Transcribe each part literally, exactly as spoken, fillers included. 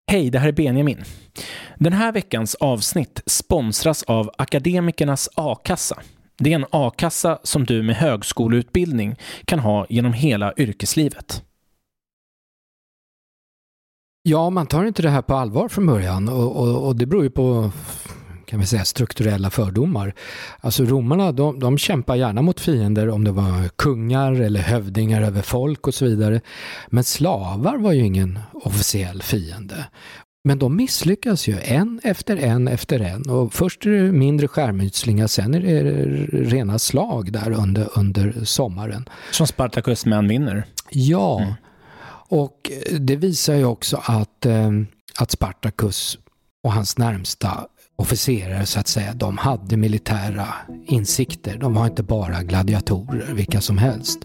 Hej, det här är Benjamin. Den här veckans avsnitt sponsras av Akademikernas A-kassa. Det är en A-kassa som du med högskoleutbildning kan ha genom hela yrkeslivet. Ja, man tar inte det här på allvar från början och, och, och det beror ju på, kan vi säga, strukturella fördomar. Alltså romarna, de, de kämpar gärna mot fiender om det var kungar eller hövdingar över folk och så vidare. Men slavar var ju ingen officiell fiende. Men de misslyckas ju en efter en efter en. Och först är det mindre skärmytslingar, sen är det rena slag där under, under sommaren. Som Spartacus män vinner. Ja, mm. och det visar ju också att, eh, att Spartacus och hans närmsta officerare så att säga, de hade militära insikter. De var inte bara gladiatorer, vilka som helst.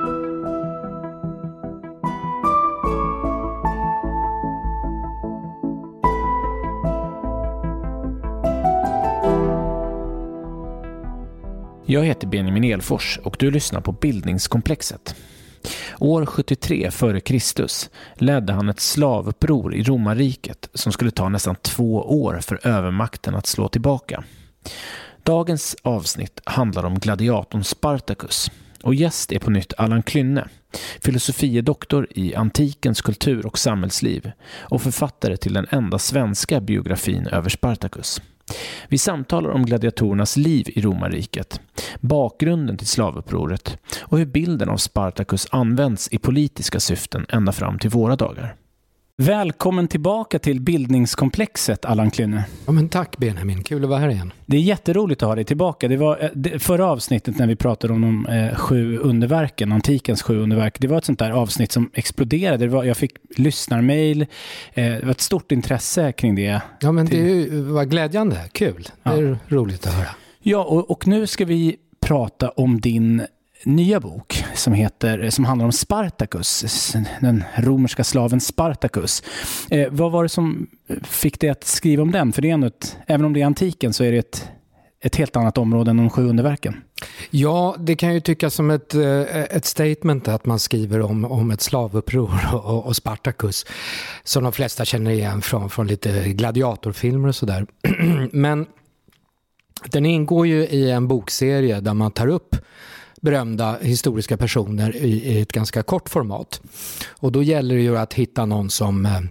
Jag heter Benjamin Elfors och du lyssnar på Bildningskomplexet. År sjuttiotre före Kristus ledde han ett slavuppror i romarriket som skulle ta nästan två år för övermakten att slå tillbaka. Dagens avsnitt handlar om gladiatorn Spartacus och gäst är på nytt Allan Klynne, filosofiedoktor i antikens kultur- och samhällsliv och författare till den enda svenska biografin över Spartacus. Vi samtalar om gladiatorernas liv i romarriket, bakgrunden till slavupproret och hur bilden av Spartacus används i politiska syften ända fram till våra dagar. Välkommen tillbaka till Bildningskomplexet, Allan Klynne. Ja, men tack Benjamin, kul att vara här igen. Det är jätteroligt att ha dig tillbaka. Det var det, förra avsnittet när vi pratade om de eh, sju underverken, antikens sju underverk. Det var ett sånt där avsnitt som exploderade. Det var, jag fick lyssnarmail, eh, det var ett stort intresse kring det. Ja, men till... det var glädjande, kul. Det är ja. roligt att höra. Ja, och, och nu ska vi prata om din nya bok som heter som handlar om Spartacus, den romerska slaven Spartacus. Eh, vad var det som fick dig att skriva om den? För det är ändå ett, även om det är antiken så är det ett, ett helt annat område än de sju underverken. Ja, det kan ju tyckas som ett, ett statement att man skriver om, om ett slavuppror och, och Spartacus som de flesta känner igen från, från lite gladiatorfilmer och sådär. Men den ingår ju i en bokserie där man tar upp berömda historiska personer i, i ett ganska kort format. Och då gäller det ju att hitta någon som,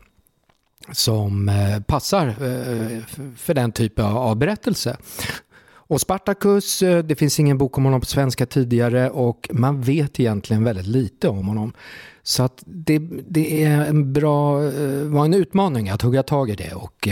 som passar för den typen av berättelse. Och Spartacus, det finns ingen bok om honom på svenska tidigare och man vet egentligen väldigt lite om honom. Så att det, det är en bra, var en utmaning att hugga tag i det och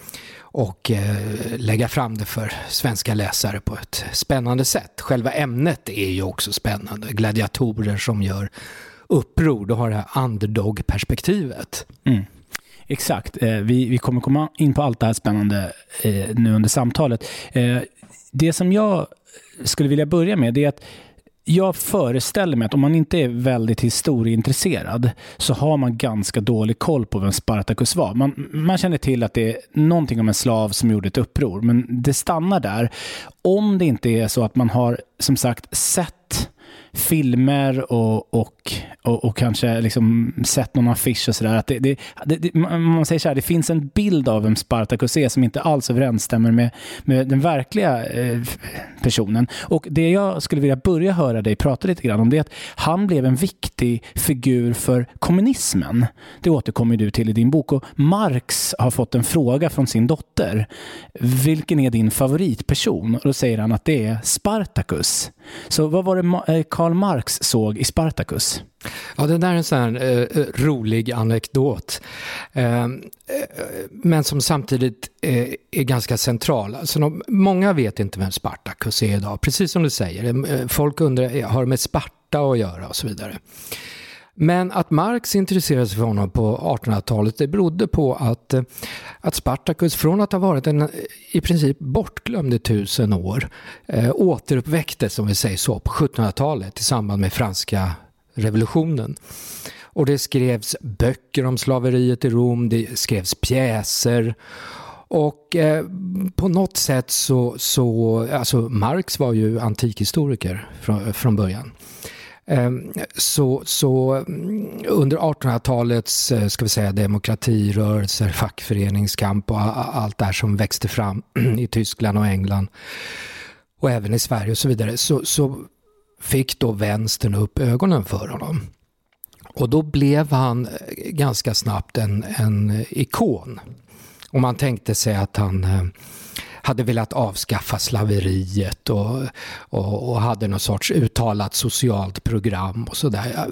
och eh, lägga fram det för svenska läsare på ett spännande sätt. Själva ämnet är ju också spännande. Gladiatorer som gör uppror, då har det här underdog-perspektivet. Mm. Exakt. Eh, vi, vi kommer komma in på allt det här spännande eh, nu under samtalet. Eh, det som jag skulle vilja börja med är att jag föreställer mig att om man inte är väldigt historieintresserad så har man ganska dålig koll på vem Spartacus var. Man, man känner till att det är någonting om en slav som gjorde ett uppror, men det stannar där. Om det inte är så att man har som sagt sett filmer och, och, och, och kanske liksom sett någon affisch och sådär. Att det, det, det, det, man säger så här, det finns en bild av vem Spartacus är som inte alls överensstämmer med, med den verkliga eh, personen. Och det jag skulle vilja börja höra dig prata lite grann om det är att han blev en viktig figur för kommunismen. Det återkommer du till i din bok. Och Marx har fått en fråga från sin dotter. Vilken är din favoritperson? Och då säger han att det är Spartacus. Så vad var det Karl Marx såg i Spartacus? Ja, det där är en sån här eh, rolig anekdot. Eh, men som samtidigt eh, är ganska central. Alltså, de, många vet inte vem Spartacus är idag. Precis som du säger. Folk undrar, har det med Sparta att göra och så vidare. Men att Marx intresserade sig för honom på artonhundratalet, det berodde på att, att Spartacus från att ha varit en i princip bortglömd i tusen år eh, återuppväcktes, som vi säger så, på sjuttonhundratalet i samband med franska revolutionen. Och det skrevs böcker om slaveriet i Rom, det skrevs pjäser och eh, på något sätt så, så alltså Marx var ju antikhistoriker från, från början. Så, så under artonhundratalets ska vi säga, demokratirörelser, fackföreningskamp och allt det här som växte fram i Tyskland och England och även i Sverige och så vidare, så, så fick då vänstern upp ögonen för honom. Och då blev han ganska snabbt en, en ikon. Och man tänkte sig att han hade velat avskaffa slaveriet och, och, och hade någon sorts uttalat socialt program och sådär.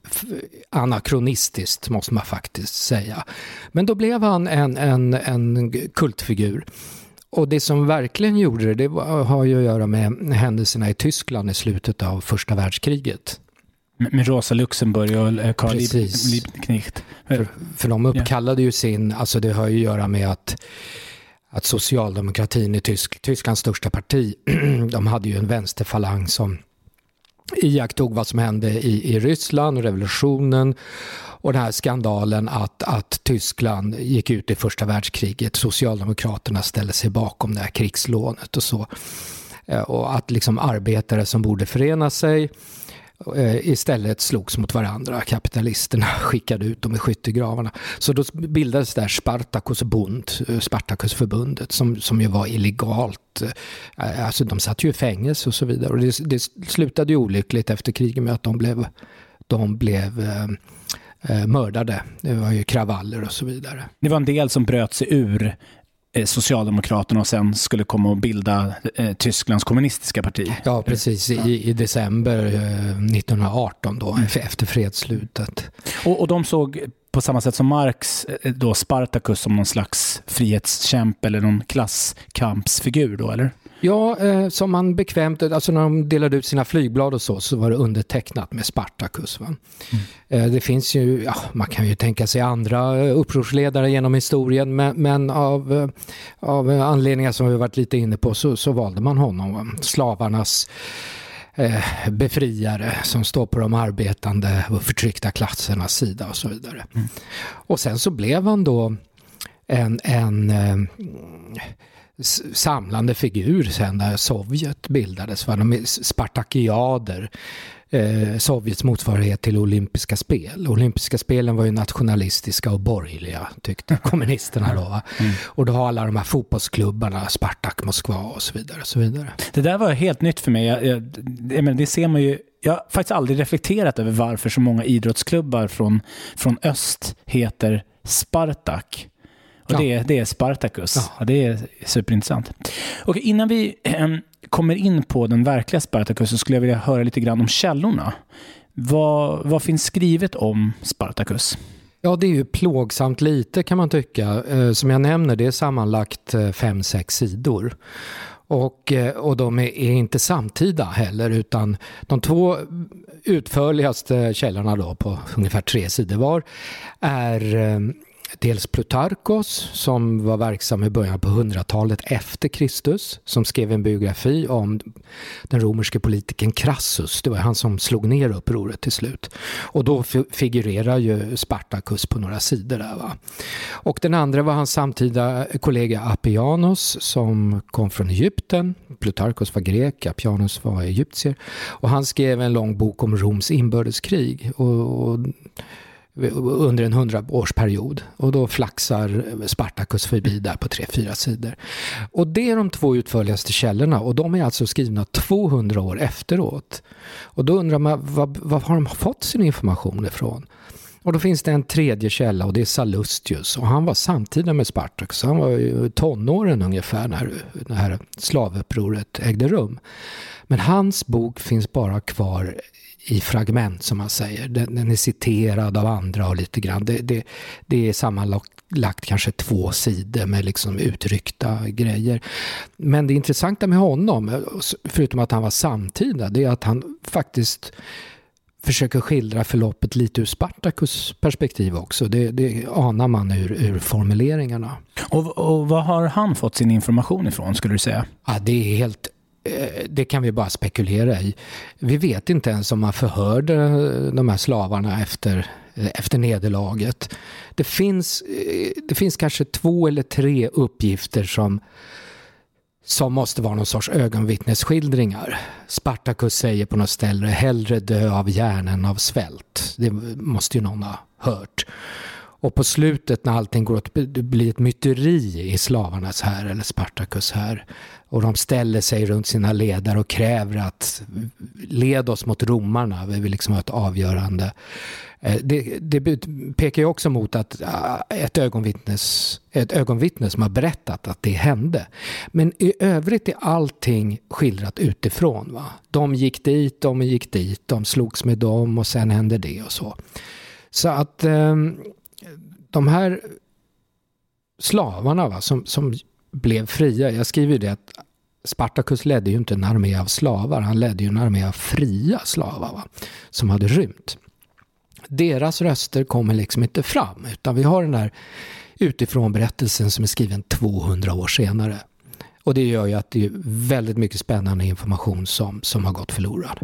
Anakronistiskt måste man faktiskt säga. Men då blev han en, en, en kultfigur. Och det som verkligen gjorde det, det var, har ju att göra med händelserna i Tyskland i slutet av första världskriget. Med Rosa Luxemburg och Karl Liebknecht. För, för de uppkallade ju sin, alltså det har ju att göra med att att socialdemokratin i Tysk, Tysklands största parti, de hade ju en vänsterfalang som iakttog vad som hände i, i Ryssland och revolutionen och den här skandalen att, att Tyskland gick ut i första världskriget. Socialdemokraterna ställde sig bakom det här krigslånet och så. Och att liksom arbetare som borde förena sig istället slogs mot varandra. Kapitalisterna skickade ut dem i skyttegravarna. Så då bildades där Spartakusbund, Spartakusförbundet, som, som ju var illegalt. Alltså de satt ju i fängelse och så vidare. Och det, det slutade ju olyckligt efter kriget med att de blev, de blev eh, mördade. Det var ju kravaller och så vidare. Det var en del som bröt sig ur Socialdemokraterna och sen skulle komma och bilda eh, Tysklands kommunistiska parti. Ja, precis. I, i december eh, nittonhundraarton då, mm. efter fredsslutet. Och, och de såg på samma sätt som Marx eh, då Spartacus som någon slags frihetskämp eller någon klasskampsfigur då, eller? Ja, eh, som man bekvämt, alltså när de delade ut sina flygblad och så, så var det undertecknat med Spartacus. Va? Mm. Eh, det finns ju, ja, man kan ju tänka sig andra upprorsledare genom historien, men, men av, av anledningar som vi varit lite inne på så, så valde man honom. Va? Slavarnas eh, befriare som står på de arbetande och förtryckta klassernas sida och så vidare. Mm. Och sen så blev han då en... en eh, samlande figur sen när Sovjet bildades. Var de Spartakiader, eh, Sovjets motsvarighet till olympiska spel. Olympiska spelen var ju nationalistiska och borgerliga, tyckte kommunisterna då. Va? Mm. Och då har alla de här fotbollsklubbarna, Spartak, Moskva och så vidare. Och så vidare. Det där var helt nytt för mig. Jag, jag, jag menar, det ser man ju. Jag har faktiskt aldrig reflekterat över varför så många idrottsklubbar från, från öst heter Spartak. Och ja. det, är, det är Spartacus. Ja. Ja, det är superintressant. Och innan vi äh, kommer in på den verkliga Spartacus så skulle jag vilja höra lite grann om källorna. Vad, vad finns skrivet om Spartacus? Ja, det är ju plågsamt lite kan man tycka. Eh, som jag nämner, det är sammanlagt eh, fem, sex sidor. Och, och de är, är inte samtida heller, utan de två utförligaste källorna då på ungefär tre sidor var är... Eh, dels Plutarkos som var verksam i början på hundratalet efter Kristus, som skrev en biografi om den romerske politikern Crassus. Det var han som slog ner upproret till slut. Och då f- figurerar ju Spartacus på några sidor där, va. Och den andra var hans samtida kollega Appianos som kom från Egypten. Plutarkos var grek, Appianos var egyptier. Och han skrev en lång bok om Roms inbördeskrig och, och under en hundraårsperiod, och då flaxar Spartacus förbi där på tre, fyra sidor. Och det är de två utförligaste källorna, och de är alltså skrivna tvåhundra år efteråt. Och då undrar man, vad, vad har de fått sin information ifrån? Och då finns det en tredje källa, och det är Sallustius, och han var samtida med Spartacus. Han var ju tonåren ungefär när det här slavupproret ägde rum. Men hans bok finns bara kvar i fragment, som man säger. Den, den är citerad av andra och lite grann. Det, det, det är sammanlagt kanske två sidor med liksom utryckta grejer. Men det intressanta med honom, förutom att han var samtida, det är att han faktiskt försöker skildra förloppet lite ur Spartacus perspektiv också. Det, det anar man ur, ur formuleringarna. Och, och vad har han fått sin information ifrån, skulle du säga? Ja, det är helt... Det kan vi bara spekulera i. Vi vet inte ens om man förhörde de här slavarna efter, efter nederlaget. Det finns, det finns kanske två eller tre uppgifter som, som måste vara någon sorts ögonvittnesskildringar. Spartacus säger på något ställe, hellre dö av järn än av svält. Det måste ju någon ha hört. Och på slutet när allting går åt, det blir ett myteri i slavarnas här eller Spartacus här. Och de ställer sig runt sina ledare och kräver att led oss mot romarna. Vi vill liksom ha ett avgörande. Det, det pekar ju också mot att ett ögonvittnes, ett ögonvittne som har berättat att det hände. Men i övrigt är allting skildrat utifrån. Va? De gick dit, de gick dit, de slogs med dem och sen hände det och så. Så att eh, de här slavarna va, som, som blev fria, jag skriver ju det att Spartacus ledde ju inte en armé av slavar, han ledde ju en armé av fria slavar va, som hade rymt. Deras röster kommer liksom inte fram, utan vi har den här utifrån berättelsen som är skriven tvåhundra år senare. Och det gör ju att det är väldigt mycket spännande information som, som har gått förlorad.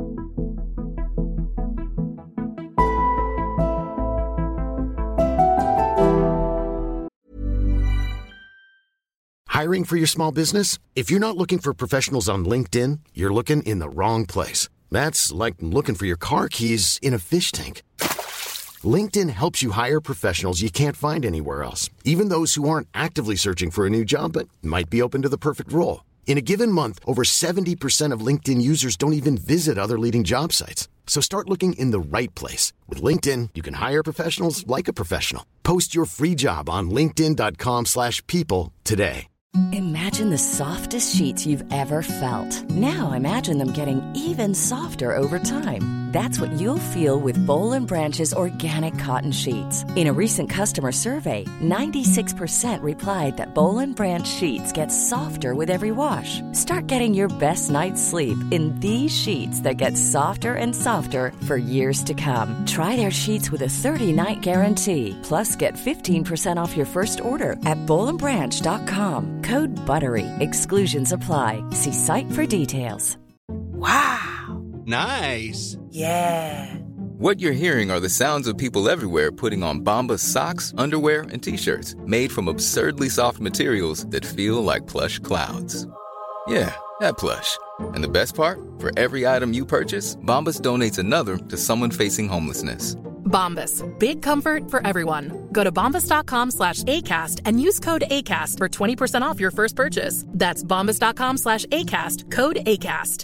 Hiring for your small business? If you're not looking for professionals on LinkedIn, you're looking in the wrong place. That's like looking for your car keys in a fish tank. LinkedIn helps you hire professionals you can't find anywhere else, even those who aren't actively searching for a new job but might be open to the perfect role. In a given month, over seventy percent of LinkedIn users don't even visit other leading job sites. So start looking in the right place. With LinkedIn, you can hire professionals like a professional. Post your free job on linkedin dot com slash people today. Imagine the softest sheets you've ever felt. Now imagine them getting even softer over time. That's what you'll feel with Boll and Branch's organic cotton sheets. In a recent customer survey, ninety-six percent replied that Boll and Branch sheets get softer with every wash. Start getting your best night's sleep in these sheets that get softer and softer for years to come. Try their sheets with a thirty-night guarantee. Plus, get fifteen percent off your first order at boll and branch dot com. Code BUTTERY. Exclusions apply. See site for details. Wow. Nice. Yeah. What you're hearing are the sounds of people everywhere putting on Bombas socks, underwear, and T-shirts made from absurdly soft materials that feel like plush clouds. Yeah, that plush. And the best part? For every item you purchase, Bombas donates another to someone facing homelessness. Bombas. Big comfort for everyone. Go to bombas dot com slash ACAST and use code ACAST for twenty percent off your first purchase. That's bombas dot com slash ACAST. Code ACAST.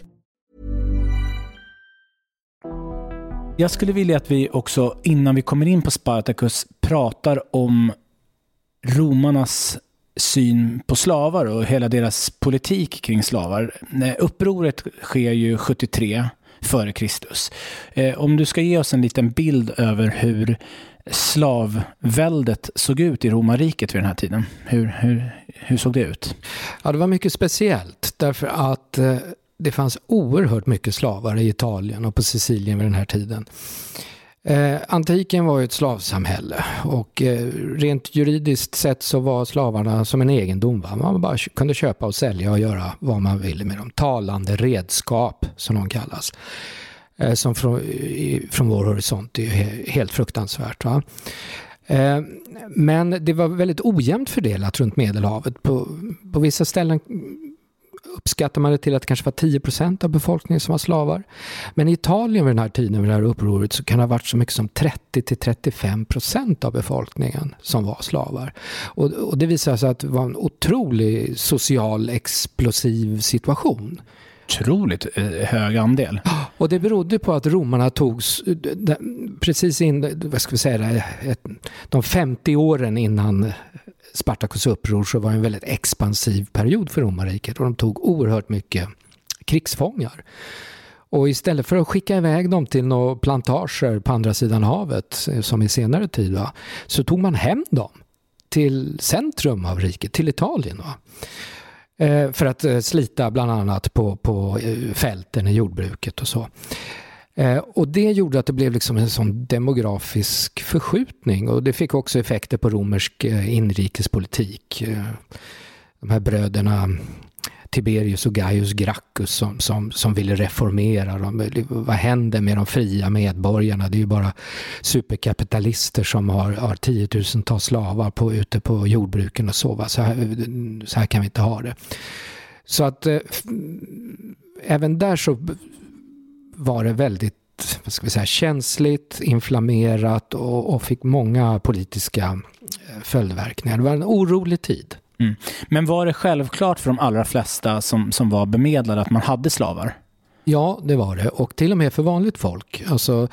Jag skulle vilja att vi också, innan vi kommer in på Spartacus, pratar om romarnas syn på slavar och hela deras politik kring slavar. Upproret sker ju sjuttiotre före Kristus. Eh, om du ska ge oss en liten bild över hur slavväldet såg ut i romarriket vid den här tiden. Hur, hur, hur såg det ut? Ja, det var mycket speciellt därför att eh, det fanns oerhört mycket slavar i Italien och på Sicilien vid den här tiden. Eh, antiken var ju ett slavsamhälle och eh, rent juridiskt sett så var slavarna som en egendom. Va? Man bara kunde köpa och sälja och göra vad man ville med dem. Talande redskap som de kallas. Eh, som från, i, från vår horisont är he- helt fruktansvärt. Va? Eh, men det var väldigt ojämnt fördelat runt Medelhavet. På, på vissa ställen uppskattar man det till att det kanske var tio procent av befolkningen som var slavar. Men i Italien vid den här tiden, vid det här upproret, så kan det ha varit så mycket som trettio till trettiofem procent av befolkningen som var slavar. Och, och det visar sig att det var en otrolig social explosiv situation. Otroligt eh, hög andel. Och det berodde på att romarna tog precis in, vad ska vi säga, ett, de femtio åren innan Spartacus uppror så var det en väldigt expansiv period för romarriket och de tog oerhört mycket krigsfångar. Och istället för att skicka iväg dem till några plantager på andra sidan havet som i senare tid va, så tog man hem dem till centrum av riket, till Italien va. Eh, för att eh, slita bland annat på, på eh, fälten i jordbruket och så. Eh, och det gjorde att det blev liksom en sån demografisk förskjutning och det fick också effekter på romersk eh, inrikespolitik. Eh, de här bröderna Tiberius och Gaius Gracchus som, som, som ville reformera dem. Vad händer med de fria medborgarna? Det är ju bara superkapitalister som har, har tiotusentals slavar på, ute på jordbruken och så. Va? Så, här, så här kan vi inte ha det. Så att eh, f- även där så b- var det väldigt, vad ska vi säga, känsligt, inflammerat och, och fick många politiska följdverkningar. Det var en orolig tid. Mm. Men var det självklart för de allra flesta som, som var bemedlade att man hade slavar? Ja, det var det. Och till och med för vanligt folk. Alltså,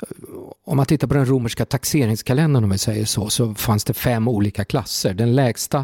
om man tittar på den romerska taxeringskalendern, om vi säger så, så fanns det fem olika klasser. Den lägsta,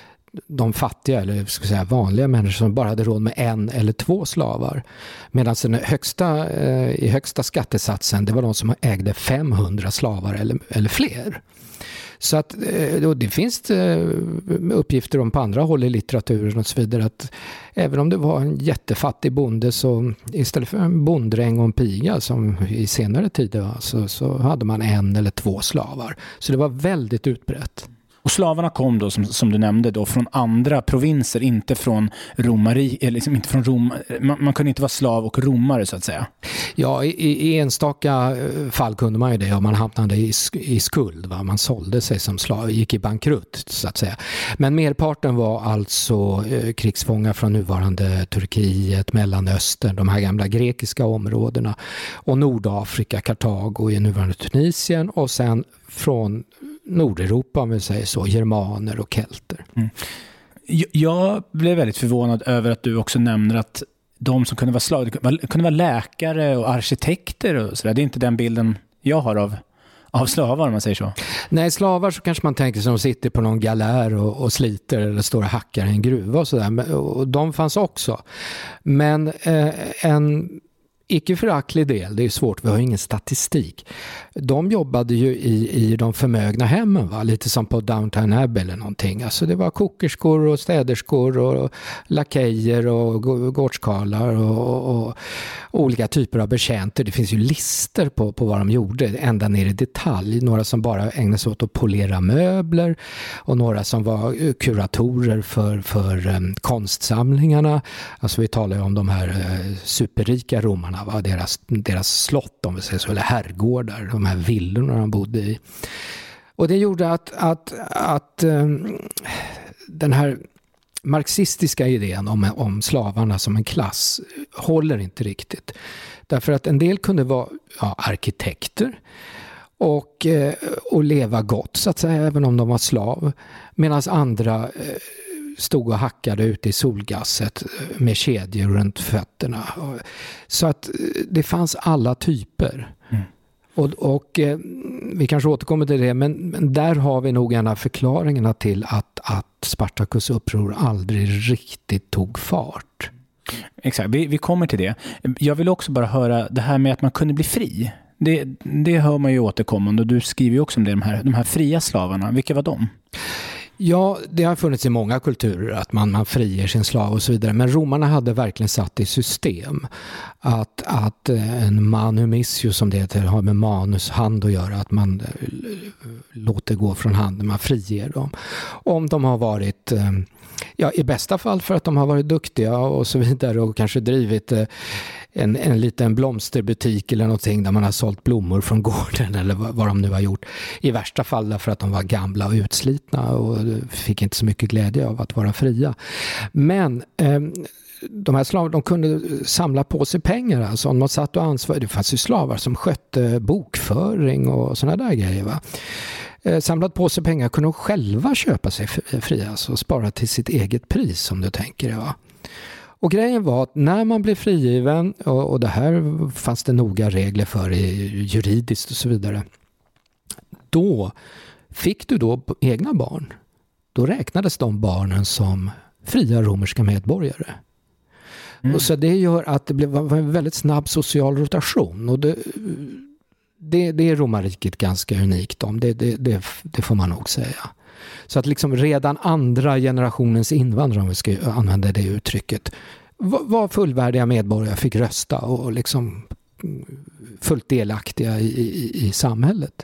de fattiga eller ska säga vanliga människor som bara hade råd med en eller två slavar. Medan den högsta, eh, i högsta skattesatsen, det var de som ägde femhundra slavar eller, eller fler. Så att eh, det finns eh, uppgifter om på andra håll i litteraturen och så vidare att även om det var en jättefattig bonde så istället för en bonddräng och en piga som i senare tider så, så hade man en eller två slavar. Så det var väldigt utbrett. Och slavarna kom då, som, som du nämnde, då, från andra provinser, inte från romari, eller liksom inte från Rom. Man, man kunde inte vara slav och romare så att säga. Ja, i, i enstaka fall kunde man ju det om man hamnade i, i skuld. Va? Man sålde sig som slav, gick i bankrutt så att säga. Men merparten var alltså eh, krigsfångar från nuvarande Turkiet, Mellanöstern, de här gamla grekiska områdena och Nordafrika, Kartago i nuvarande Tunisien och sen från Nordeuropa, om vi säger så, germaner och kelter. Mm. Jag blev väldigt förvånad över att du också nämner att de som kunde vara slav, kunde vara läkare och arkitekter och sådär. Det är inte den bilden jag har av, av slavar, om man säger så. Nej, slavar så kanske man tänker sig att de sitter på någon galär och, och sliter eller står och hackar i en gruva och sådär. Och de fanns också. Men eh, en icke föraktlig del, det är svårt, vi har ingen statistik. De jobbade ju i, i de förmögna hemmen, va? Lite som på Downton Abbey eller någonting. Alltså det var kokerskor och städerskor och lakejer och gårdskarlar och, och, och olika typer av betjänter. Det finns ju lister på, på vad de gjorde, ända ner i detalj. Några som bara ägnade sig åt att polera möbler och några som var kuratorer för, för um, konstsamlingarna. Alltså vi talar ju om de här uh, superrika romarna, va? Deras, deras slott, om vi säger så, eller herrgårdar, de här villorna de bodde i. Och det gjorde att, att, att um, den här marxistiska idén om, om slavarna som en klass håller inte riktigt. Därför att en del kunde vara ja, arkitekter och, eh, och leva gott så att säga, även om de var slav. Medan andra eh, stod och hackade ute i solgasset med kedjor runt fötterna. Så att det fanns alla typer. Mm. Och, och eh, vi kanske återkommer till det, men, men där har vi nog en av förklaringarna till att, att Spartacus uppror aldrig riktigt tog fart. Exakt, vi, vi kommer till det. Jag vill också bara höra det här med att man kunde bli fri. Det, det hör man ju återkommande och du skriver ju också om det, de här, de här fria slavarna. Vilka var de? Ja, det har funnits i många kulturer att man, man friger sin slav och så vidare. Men romarna hade verkligen satt i system att, att en manumissio, som det heter, har med manus, hand att göra. Att man låter gå från handen, man friger dem. Om de har varit, ja, i bästa fall för att de har varit duktiga och så vidare och kanske drivit en, en liten blomsterbutik eller någonting där man har sålt blommor från gården eller vad, vad de nu har gjort. I värsta fall därför att de var gamla och utslitna och fick inte så mycket glädje av att vara fria. Men eh, de här slavarna, de kunde samla på sig pengar. Alltså om man satt och ansvarade, det fanns ju slavar som skötte bokföring och sådana där grejer, va. Eh, samlat på sig pengar kunde de själva köpa sig fria, alltså spara till sitt eget pris, som du tänker, va. Och grejen var att när man blev frigiven, och, och det här fanns det noga regler för i, juridiskt och så vidare, då fick du då egna barn. Då räknades de barnen som fria romerska medborgare. Mm. Och så det gör att det blev en väldigt snabb social rotation. Och det, det, det är romarriket ganska unikt om. Det, det, det, det får man nog säga. Så att liksom redan andra generationens invandrare, om vi ska använda det uttrycket, var fullvärdiga medborgare, fick rösta och liksom fullt delaktiga i, i, i samhället.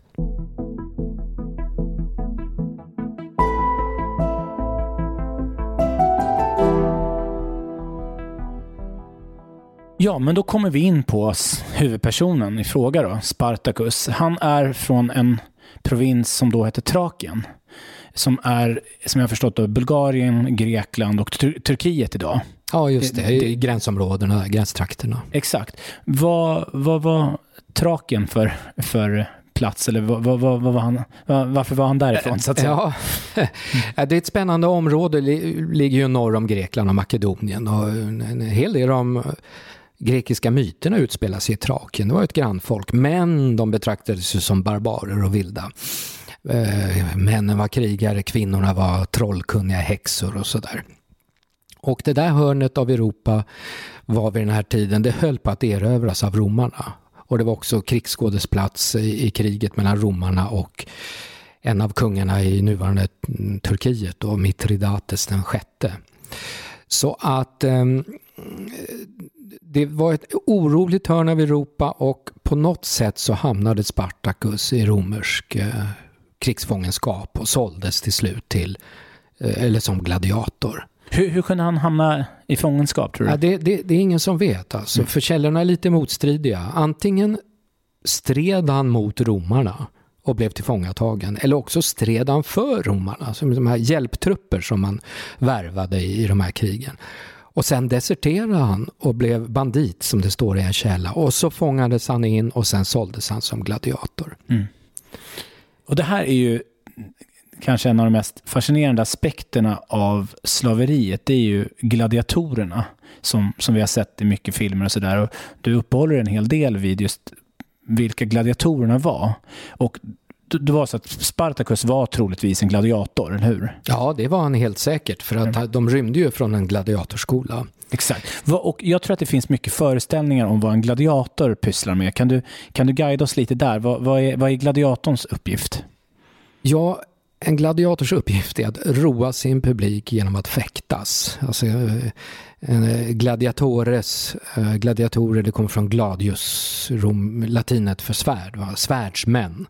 Ja, men då kommer vi in på huvudpersonen i fråga då, Spartacus. Han är från en provins som då heter Thrakien, som är, som jag har förstått, då, Bulgarien, Grekland och Tur- Turkiet idag. Ja, just det. det, det gränsområdena, gränstrakterna. Exakt. Vad, vad var Thrakien för, för plats? Eller vad, vad, vad, vad var han, var, varför var han därifrån, så att säga? Ja, det är ett spännande område. Det ligger ju norr om Grekland och Makedonien. Och en hel del av de grekiska myterna utspelar sig i Thrakien. Det var ett grannfolk, men de betraktades som barbarer och vilda. Männen var krigare, kvinnorna var trollkunniga häxor och sådär. Och det där hörnet av Europa var vid den här tiden, det höll på att erövras av romarna. Och det var också krigsskådesplats i, i kriget mellan romarna och en av kungarna i nuvarande Turkiet, och Mithridates den sjätte. Så att eh, det var ett oroligt hörn av Europa, och på något sätt så hamnade Spartacus i romersk eh, krigsfångenskap och såldes till slut till, eh, eller som gladiator. Hur, hur kunde han hamna i fångenskap, tror du? Ja, det, det, det är ingen som vet. Alltså. Mm. För källorna är lite motstridiga. Antingen stred han mot romarna och blev tillfångatagen, eller också stred han för romarna, som de här hjälptrupper som man värvade i, i de här krigen. Och sen deserterade han och blev bandit, som det står i en källa. Och så fångades han in och sen såldes han som gladiator. Mm. Och det här är ju kanske en av de mest fascinerande aspekterna av slaveriet. Det är ju gladiatorerna som, som vi har sett i mycket filmer och sådär. Och du uppehåller en hel del vid just vilka gladiatorerna var. Och det var så att Spartacus var troligtvis en gladiator, eller hur? Ja, det var han helt säkert, för att mm. de rymde ju från en gladiatorskola. Exakt. Och jag tror att det finns mycket föreställningar om vad en gladiator pysslar med. Kan du, kan du guida oss lite där? Vad, vad, är, vad är gladiatorns uppgift? Ja, en gladiators uppgift är att roa sin publik genom att fäktas. Alltså gladiatores, gladiatorer, det kommer från gladius, rom, latinet för svärd, va? Svärdsmän.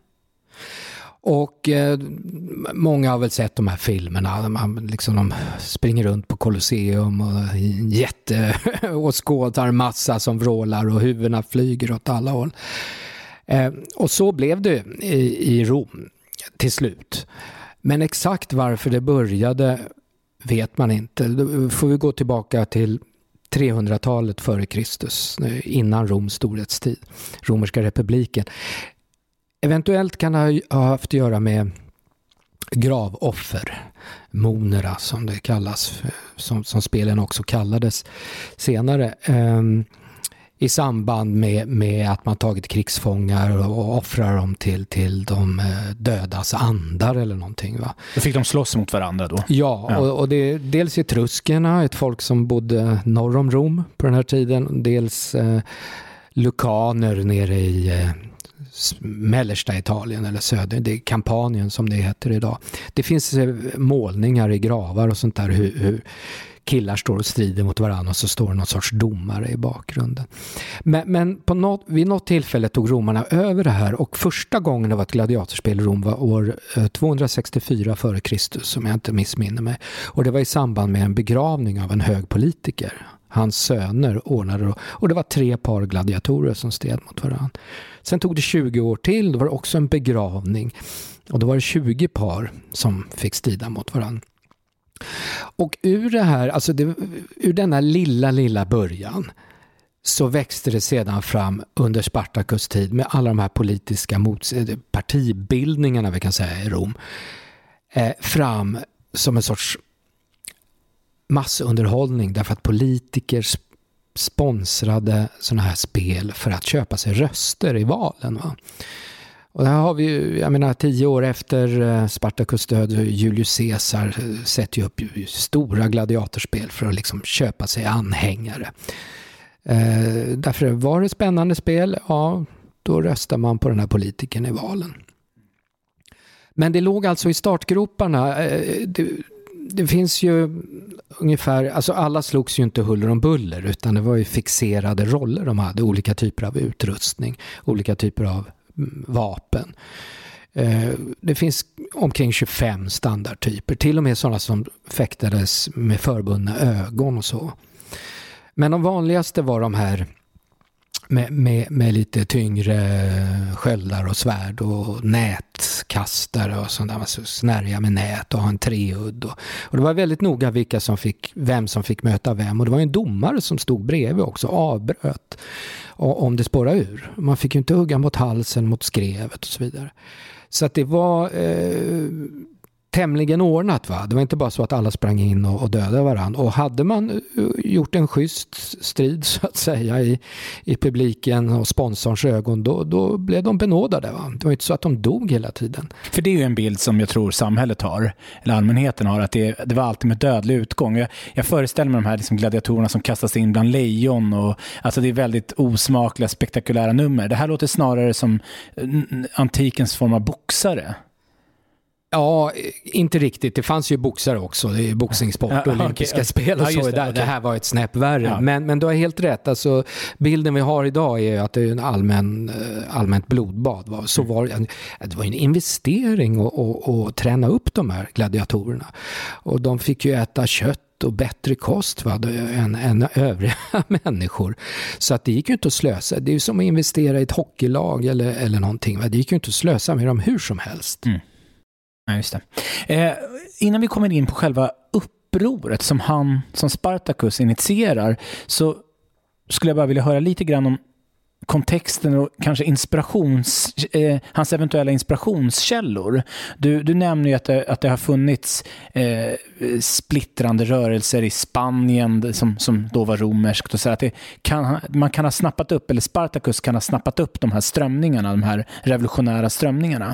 Och eh, många har väl sett de här filmerna. Man, liksom, de springer runt på Colosseum och jätte och skådar massa som vrålar och huvudena flyger åt alla håll. Eh, och så blev det i, i Rom till slut. Men exakt varför det började vet man inte. Då får vi gå tillbaka till trehundratalet före Kristus, innan Roms storhetstid, romerska republiken. Eventuellt kan det ha haft att göra med gravoffer, monera som det kallas, som, som spelen också kallades senare, eh, i samband med, med att man tagit krigsfångar och, och offrar dem till, till de dödas andar eller någonting. Va? Då fick de slåss mot varandra då? Ja, ja. och, och det är dels etruskerna, ett folk som bodde norr om Rom på den här tiden, dels eh, lukaner nere i eh, mellersta Italien eller söder, det är Kampanien som det heter idag. Det finns målningar i gravar och sånt där, hur, hur killar står och strider mot varandra, och så står någon sorts domare i bakgrunden. Men, men på något, vid något tillfälle tog romarna över det här, och första gången det var ett gladiatorspel i Rom var år tvåhundrasextiofyra före Kristus, som jag inte missminner mig. Och det var i samband med en begravning av en hög politiker. Hans söner ordnade, och det var tre par gladiatorer som stred mot varandra. Sen tog det tjugo år till, då var det också en begravning, och då var det tjugo par som fick strida mot varandra. Och ur det här, alltså det, ur denna lilla, lilla början, så växte det sedan fram under Spartacus tid med alla de här politiska mots- partibildningarna, vi kan säga, i Rom, eh, fram som en sorts massunderhållning, därför att politiker sp- sponsrade sådana här spel för att köpa sig röster i valen. Va? Och här har vi ju, jag menar, tio år efter Spartacus död, Julius Caesar sätter ju upp stora gladiatorspel för att liksom köpa sig anhängare. Eh, därför var det spännande spel, ja, då röstar man på den här politikern i valen. Men det låg alltså i startgroparna. Eh, det, det finns ju ungefär, alltså alla slogs ju inte huller om buller, utan det var ju fixerade roller de hade, olika typer av utrustning, olika typer av vapen. Det finns omkring tjugofem standardtyper, till och med sådana som fäktades med förbundna ögon och så. Men de vanligaste var de här med, med, med lite tyngre sköldar och svärd och nätkastare och sånt där. Man snärja med nät och ha en treudd. Och, och det var väldigt noga vilka som fick, vem som fick möta vem. Och det var en domare som stod bredvid också, avbröt och, om det spårade ur. Man fick ju inte hugga mot halsen, mot skrevet och så vidare. Så att det var eh, tämligen ordnat, va? Det var inte bara så att alla sprang in och, och dödade varandra. Och hade man gjort en schysst strid så att säga i, i publiken och sponsorns ögon, då, då blev de benådade, va? Det var inte så att de dog hela tiden. För det är ju en bild som jag tror samhället har, eller allmänheten har, att det, det var alltid med dödlig utgång. Jag, jag föreställer mig de här liksom gladiatorerna som kastas in bland lejon, och alltså det är väldigt osmakliga, spektakulära nummer. Det här låter snarare som antikens form av boxare. Ja, inte riktigt. Det fanns ju boxare också. Det är boxningssport och ja, olympiska okay. spel och ja, så. det, där. okay. Det här var ett snäpp värre. Ja. Men, men du har helt rätt. Alltså, bilden vi har idag är att det är en allmän, allmänt blodbad. Va? Så var det, det var en investering att och, och träna upp de här gladiatorerna. Och de fick ju äta kött och bättre kost, va, än, än övriga människor. Så att det gick ju inte att slösa. Det är ju som att investera i ett hockeylag eller, eller någonting. Va? Det gick ju inte att slösa med dem hur som helst. Mm. Ja, just det. Eh, innan vi kommer in på själva upproret som han, som Spartacus initierar, så skulle jag bara vilja höra lite grann om kontexten och kanske inspirations, eh, hans eventuella inspirationskällor. Du, du nämner ju att det, att det har funnits eh, splittrande rörelser i Spanien som, som då var romerskt, och så att det kan, man kan ha snappat upp, eller Spartacus kan ha snappat upp de här strömningarna, de här revolutionära strömningarna.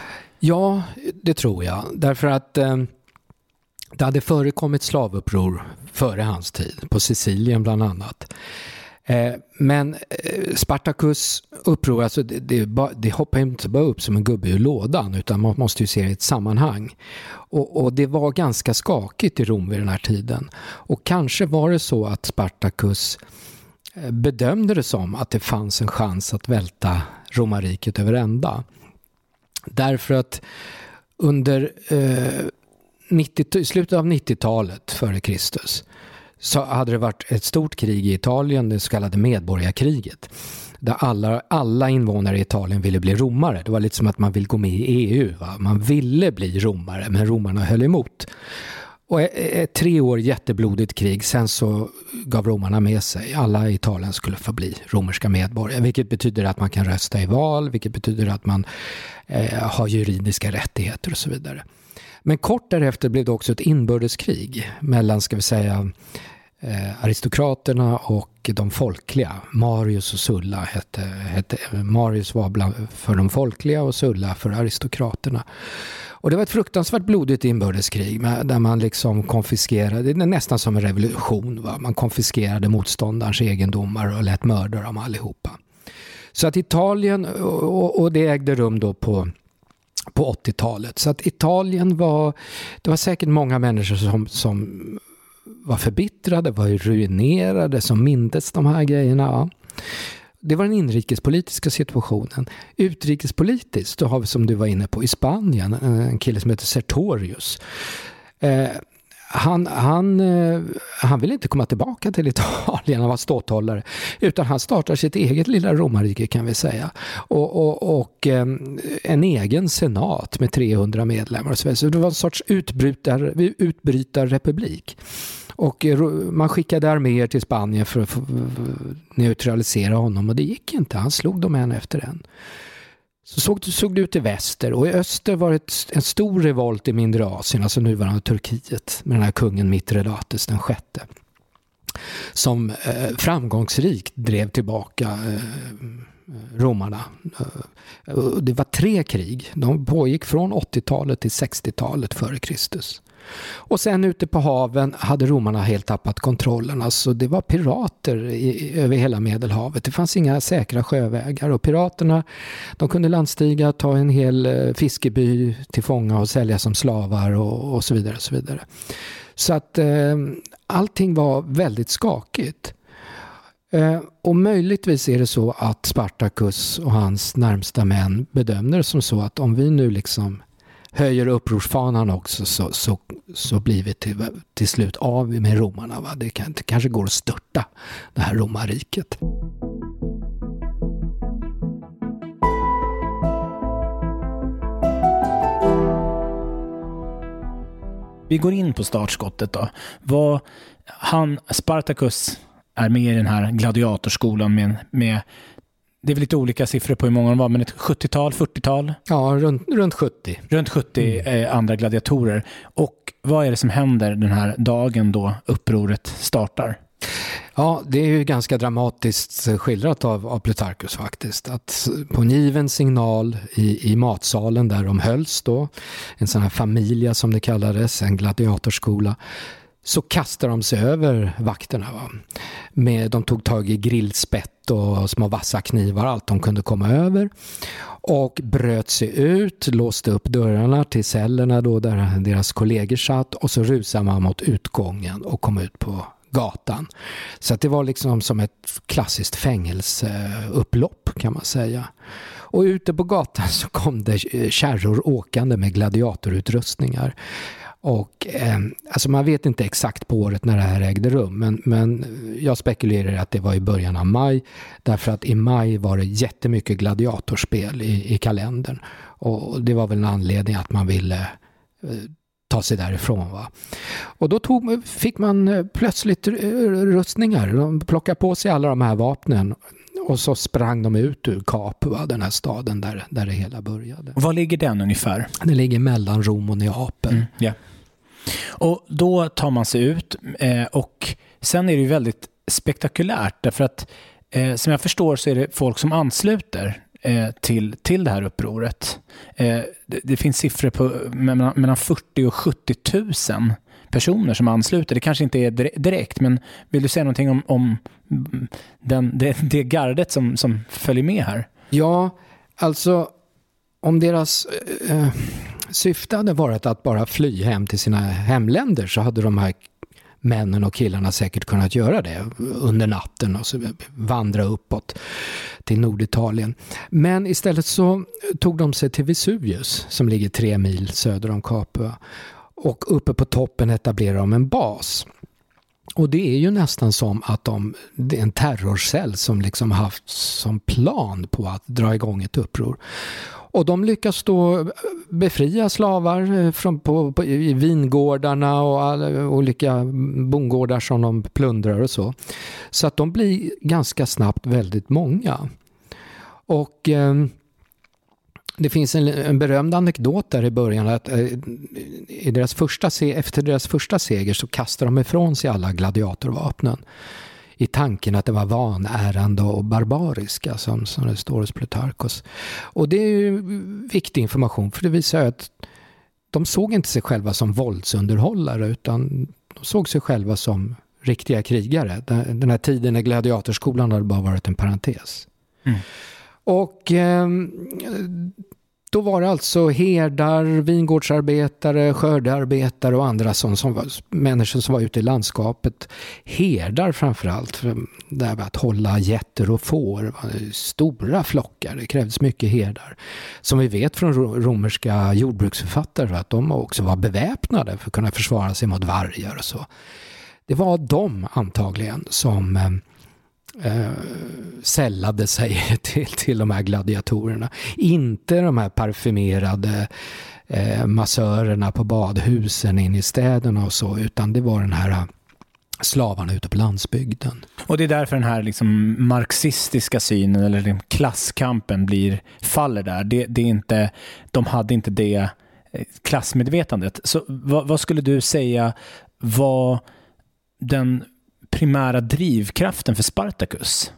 Ja, det tror jag. Därför att eh, det hade förekommit slavuppror före hans tid, på Sicilien bland annat. Eh, men eh, Spartacus uppror, alltså det, det, det hoppar inte bara upp som en gubbe ur lådan, utan man måste ju se det i ett sammanhang. Och, och det var ganska skakigt i Rom vid den här tiden. Och kanske var det så att Spartacus eh, bedömde det som att det fanns en chans att välta romarriket över ända. Därför att under eh, nittio, slutet av nittiotalet före Kristus så hade det varit ett stort krig i Italien, det så kallade medborgarkriget. Där alla, alla invånare i Italien ville bli romare. Det var lite som att man vill gå med i E U. Va? Man ville bli romare, men romarna höll emot. Och ett tre år jätteblodigt krig, sen så gav romarna med sig. Alla i Italien skulle få bli romerska medborgare, vilket betyder att man kan rösta i val, vilket betyder att man eh, har juridiska rättigheter och så vidare. Men kort därefter blev det också ett inbördeskrig mellan, ska vi säga, eh, aristokraterna och de folkliga. Marius och Sulla hette, hette Marius var bland, för de folkliga och Sulla för aristokraterna. Och det var ett fruktansvärt blodigt inbördeskrig där man liksom konfiskerade, det är nästan som en revolution, va? Man konfiskerade motståndarens egendomar och lät mörda dem allihopa. Så att Italien, och, och det ägde rum då på, på åttiotalet. Så att Italien var, det var säkert många människor som, som var förbittrade, var ruinerade, som mindes de här grejerna, va? Det var den inrikespolitiska situationen. Utrikespolitiskt, då har vi, som du var inne på, i Spanien en kille som heter Sertorius. Eh, han, han, eh, han ville inte komma tillbaka till Italien, han var ståthållare, utan han startar sitt eget lilla romarrike, kan vi säga. Och, och, och eh, en egen senat med trehundra medlemmar och så vidare. Så det var en sorts utbrytar, utbrytarrepublik. Och man skickade arméer till Spanien för att neutralisera honom, och det gick inte. Han slog dem en efter en. Så såg, såg det ut i väster, och i öster var det en stor revolt i mindre Asien, alltså nuvarande Turkiet, med den här kungen Mitredates den sjätte, som eh, framgångsrikt drev tillbaka eh, romarna. Det var tre krig. De pågick från åttiotalet till sextiotalet före Kristus. Och sen ute på haven hade romarna helt tappat kontrollen. Alltså det var pirater i, över hela Medelhavet. Det fanns inga säkra sjövägar, och piraterna, de kunde landstiga, ta en hel fiskeby till fånga och sälja som slavar och, och så vidare och så vidare. Så att eh, allting var väldigt skakigt. Eh, och möjligtvis är det så att Spartacus och hans närmsta män bedömde det som så att om vi nu liksom höjer upprorsfanan också, så, så, så blir vi till, till slut av med romarna. Va? Det, kan, det kanske går att störta det här romarriket. vi går in på startskottet då. Vad, han, Spartacus är med i den här gladiatorskolan med, med det är väl lite olika siffror på hur många de var, men ett sjuttiotal, fyrtiotal? Ja, runt, runt sjuttio. Runt sjuttio mm. eh, andra gladiatorer. Och vad är det som händer den här dagen då upproret startar? Ja, det är ju ganska dramatiskt skildrat av, av Plutarchus faktiskt. Att på en given signal i, i matsalen där de hölls då, en sån här familia som det kallades, en gladiatorskola, så kastar de sig över vakterna. Va? Med, de tog tag i grillspett och små vassa knivar, allt de kunde komma över. Och bröt sig ut, låste upp dörrarna till cellerna då där deras kollegor satt. Och så rusade man mot utgången och kom ut på gatan. Så att det var liksom som ett klassiskt fängelseupplopp kan man säga. Och ute på gatan så kom det kärror åkande med gladiatorutrustningar. Och eh, alltså man vet inte exakt på året när det här ägde rum, men, men jag spekulerar att det var i början av maj, därför att i maj var det jättemycket gladiatorspel i, i kalendern, och det var väl en anledning att man ville eh, ta sig därifrån. Va? Och då tog, fick man plötsligt rustningar, de plockade på sig alla de här vapnen. Och så sprang de ut ur Capua, den här staden där, där det hela började. Var ligger den ungefär? Den ligger mellan Rom och Neapel. Mm, yeah. Och då tar man sig ut eh, och sen är det ju väldigt spektakulärt därför att eh, som jag förstår så är det folk som ansluter eh, till, till det här upproret. Eh, det, det finns siffror på mellan, mellan fyrtio och sjuttio tusen personer som ansluter. Det kanske inte är direkt, men vill du säga någonting om, om den, det, det gardet som, som följer med här? Ja, alltså om deras eh, syfte hade varit att bara fly hem till sina hemländer så hade de här männen och killarna säkert kunnat göra det under natten och så vandra uppåt till Norditalien. Men istället så tog de sig till Vesuvius som ligger tre mil söder om Capua. Och uppe på toppen etablerar de en bas. Och det är ju nästan som att de, det är en terrorcell som liksom haft som plan på att dra igång ett uppror. Och de lyckas då befria slavar från, på, på, i vingårdarna och alla olika bondgårdar som de plundrar och så. Så att de blir ganska snabbt väldigt många. Och eh, det finns en, en berömd anekdot där i början att eh, i deras första se, efter deras första seger så kastar de ifrån sig alla gladiatorvapnen i tanken att det var vanärande och barbariska som, som det står hos Plutarchus. Och det är ju viktig information för det visar att de såg inte sig själva som våldsunderhållare utan de såg sig själva som riktiga krigare. Den här tiden när gladiatorskolan hade bara varit en parentes. Mm. Och eh, då var det alltså herdar, vingårdsarbetare, skördearbetare och andra som, som var, människor som var ute i landskapet. Herdar framförallt, för det här med att hålla getter och får, stora flockar, det krävdes mycket herdar. Som vi vet från romerska jordbruksförfattare att de också var beväpnade för att kunna försvara sig mot vargar och så. Det var de antagligen som Eh, sällade sig till, till de här gladiatorerna. Inte de här parfymerade eh, massörerna på badhusen in i städerna och så, utan det var den här slavarna ute på landsbygden. Och det är därför den här liksom marxistiska synen eller den klasskampen blir faller där. Det, det är inte, de hade inte det klassmedvetandet. Så vad, vad skulle du säga var den primära drivkraften för Spartacus?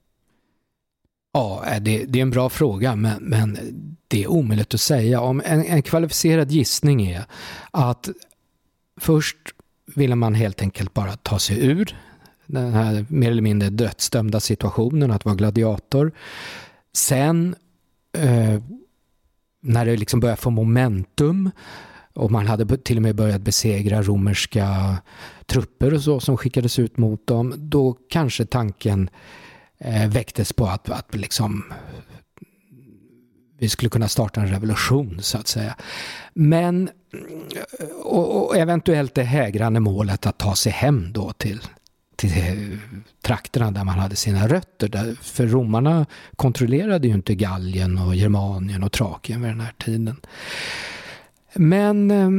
Ja, det, det är en bra fråga, men, men det är omöjligt att säga. Om en, en kvalificerad gissning är att först ville man helt enkelt bara ta sig ur den här mer eller mindre dödsdömda situationen att vara gladiator. Sen eh, när det liksom började få momentum och man hade till och med börjat besegra romerska trupper och så som skickades ut mot dem, då kanske tanken eh, väcktes på att, att liksom vi skulle kunna starta en revolution så att säga. Men och, och eventuellt det hägrande målet att ta sig hem då till, till trakterna där man hade sina rötter. Där, för romarna kontrollerade ju inte Gallien och Germanien och Trakien vid den här tiden. Men eh,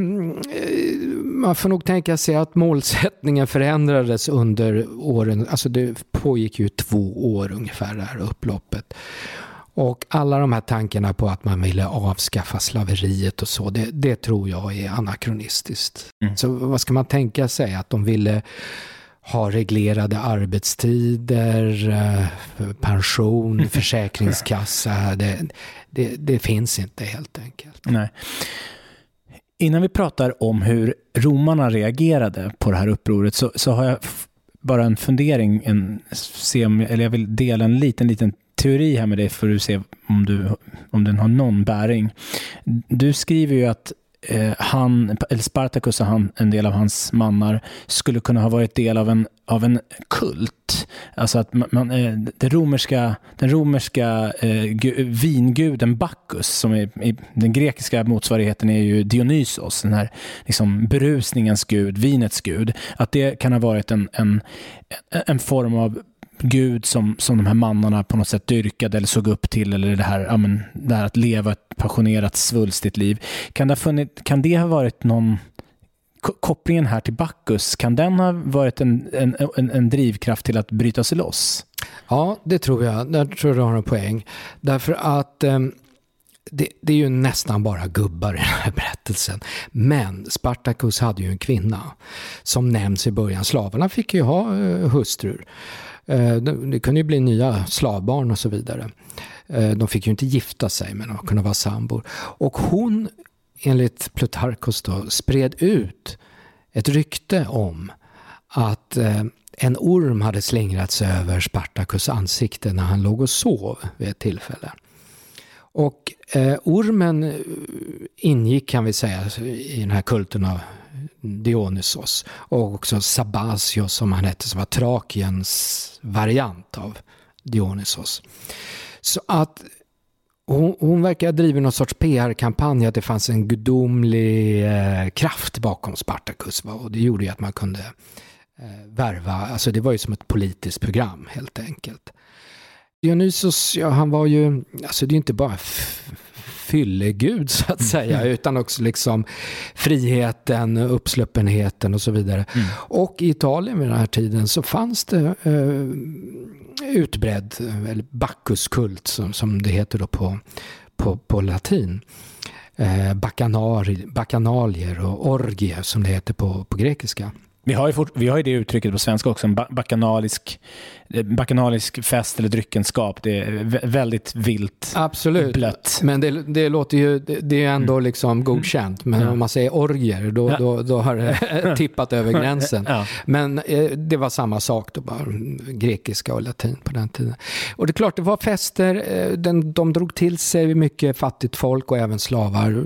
man får nog tänka sig att målsättningen förändrades under åren. Alltså det pågick ju två år ungefär det här upploppet. Och alla de här tankarna på att man ville avskaffa slaveriet och så, det, det tror jag är anakronistiskt. Mm. Så vad ska man tänka sig? Att de ville ha reglerade arbetstider, pension, försäkringskassa. Det, det, det finns inte helt enkelt. Nej. Innan vi pratar om hur romarna reagerade på det här upproret så, så har jag f- bara en fundering, en, se om, eller jag vill dela en liten, liten teori här med dig för att se om, du, om den har någon bäring. Du skriver ju att eh, han, eller Spartacus och han, en del av hans mannar skulle kunna ha varit del av en, av en kult. Alltså att man, eh, det romerska, den romerska eh, gu, vinguden Bacchus, som är, i den grekiska motsvarigheten är ju Dionysos, den här liksom berusningens gud, vinets gud. Att det kan ha varit en, en, en form av Gud som, som de här mannarna på något sätt dyrkade eller såg upp till, eller det här, ja, men, det här att leva ett passionerat, svulstigt liv. Kan det ha, funnit, kan det ha varit någon k- kopplingen här till Bacchus? Kan den ha varit en, en, en, en drivkraft till att bryta sig loss? Ja, det tror jag. Där tror jag har en poäng. Därför att eh, det, det är ju nästan bara gubbar i den här berättelsen. Men Spartacus hade ju en kvinna som nämns i början. Slavarna fick ju ha eh, hustrur. Det kunde ju bli nya slavbarn och så vidare. De fick ju inte gifta sig, men de kunde vara sambor. Och hon, enligt Plutarkos då, spred ut ett rykte om att en orm hade slingrats över Spartacus ansikte när han låg och sov vid ett tillfälle. Och eh, ormen ingick, kan vi säga, i den här kulten av Dionysos, och också Sabasios som han hette, som var Trakiens variant av Dionysos. Så att hon, hon verkar ha drivit någon sorts P R-kampanj att det fanns en gudomlig eh, kraft bakom Spartacus, va? Och det gjorde ju att man kunde eh, värva, alltså det var ju som ett politiskt program helt enkelt. Dionysos, ja, han var ju, alltså det är inte bara f- fyllegud så att säga, mm. utan också liksom friheten, uppsluppenheten och så vidare. Mm. Och i Italien vid den här tiden så fanns det eh, utbredd, eller Bacchuskult som, som det heter då på, på, på latin. Eh, bacchanari, bacchanalier och orgier som det heter på, på grekiska. Vi har ju fort, vi har ju det uttrycket på svenska också, en bacchanalisk, bacchanalisk fest eller dryckenskap. Det är väldigt vilt. Absolut. Blött. Men det, det låter ju, det, det är ändå liksom godkänt. Men ja. Om man säger orgier, då, ja. då, då har det tippat över gränsen. Ja. Men eh, det var samma sak då, bara grekiska och latin på den tiden. Och det är klart, det var fester. Eh, den, de drog till sig mycket fattigt folk och även slavar.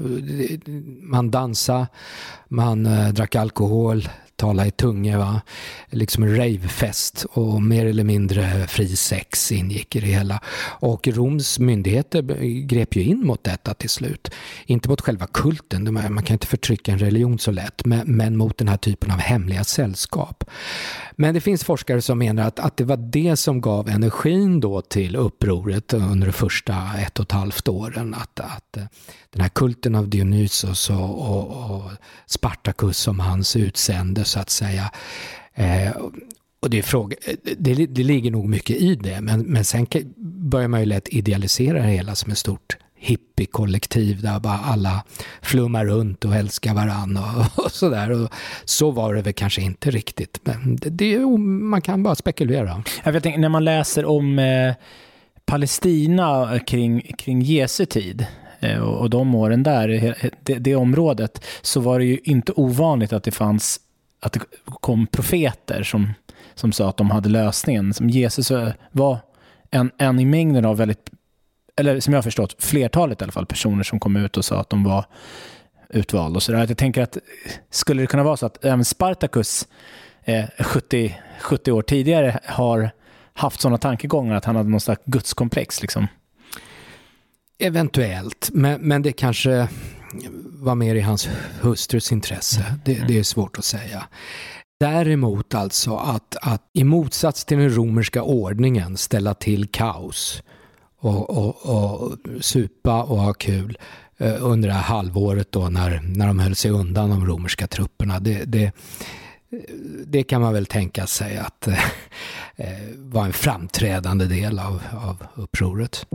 Man dansade, man eh, drack alkohol, tala i tunga, va? Liksom en ravefest, och mer eller mindre fri sex ingick i det hela. Och Roms myndigheter grep ju in mot detta till slut. Inte mot själva kulten, man kan inte förtrycka en religion så lätt, men, men mot den här typen av hemliga sällskap. Men det finns forskare som menar att, att det var det som gav energin då till upproret under de första ett och ett halvt åren. Att, att den här kulten av Dionysos och, och, och Spartacus som hans utsände så att säga. Eh, och det, är fråga, det, det ligger nog mycket i det, men, men sen börjar man ju lätt idealisera det hela som ett stort hippie-kollektiv där bara alla flummar runt och älskar varann och, och sådär. Och så var det väl kanske inte riktigt, men det, det, man kan bara spekulera. Jag vet, när man läser om eh, Palestina kring, kring Jesu tid eh, och, och de åren där, det, det området, så var det ju inte ovanligt att det fanns, att det kom profeter som, som sa att de hade lösningen. Som Jesus var en, en i mängden av väldigt, eller som jag har förstått, flertalet i alla fall, personer som kom ut och sa att de var utvalda och sådär. Jag tänker att skulle det kunna vara så att även Spartacus eh, sjuttio, sjuttio år tidigare har haft sådana tankegångar att han hade någon slags gudskomplex liksom? Eventuellt, men, men det kanske var mer i hans hustrus intresse. Mm. Det, det är svårt att säga. Däremot alltså att, att i motsats till den romerska ordningen ställa till kaos och, och, och supa och ha kul, under det här halvåret då när, när de höll sig undan de romerska trupperna. Det, det, det kan man väl tänka sig att eh, var en framträdande del av, av upproret.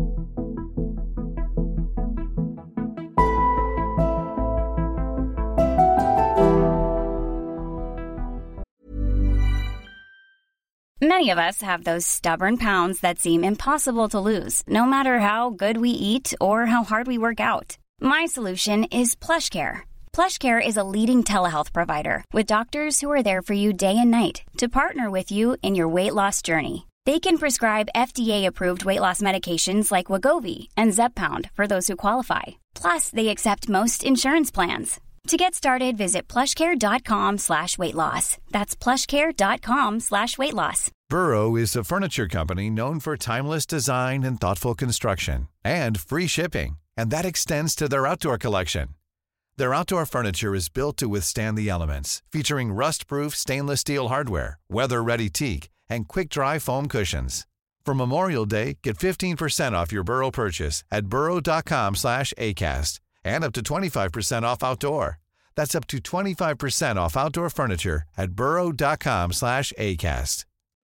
Many of us have those stubborn pounds that seem impossible to lose, no matter how good we eat or how hard we work out. My solution is PlushCare. PlushCare is a leading telehealth provider with doctors who are there for you day and night to partner with you in your weight loss journey. They can prescribe F D A-approved weight loss medications like Wegovy and Zepbound for those who qualify. Plus, they accept most insurance plans. To get started, visit plushcare.com slash weight loss. That's plushcare.com slash weight loss. Burrow is a furniture company known for timeless design and thoughtful construction, and free shipping, and that extends to their outdoor collection. Their outdoor furniture is built to withstand the elements, featuring rust-proof stainless steel hardware, weather-ready teak, and quick-dry foam cushions. For Memorial Day, get fifteen percent off your Burrow purchase at burrow.com slash ACAST and up to twenty-five percent off outdoor. That's up to twenty-five percent off outdoor furniture at burrow.com slash ACAST.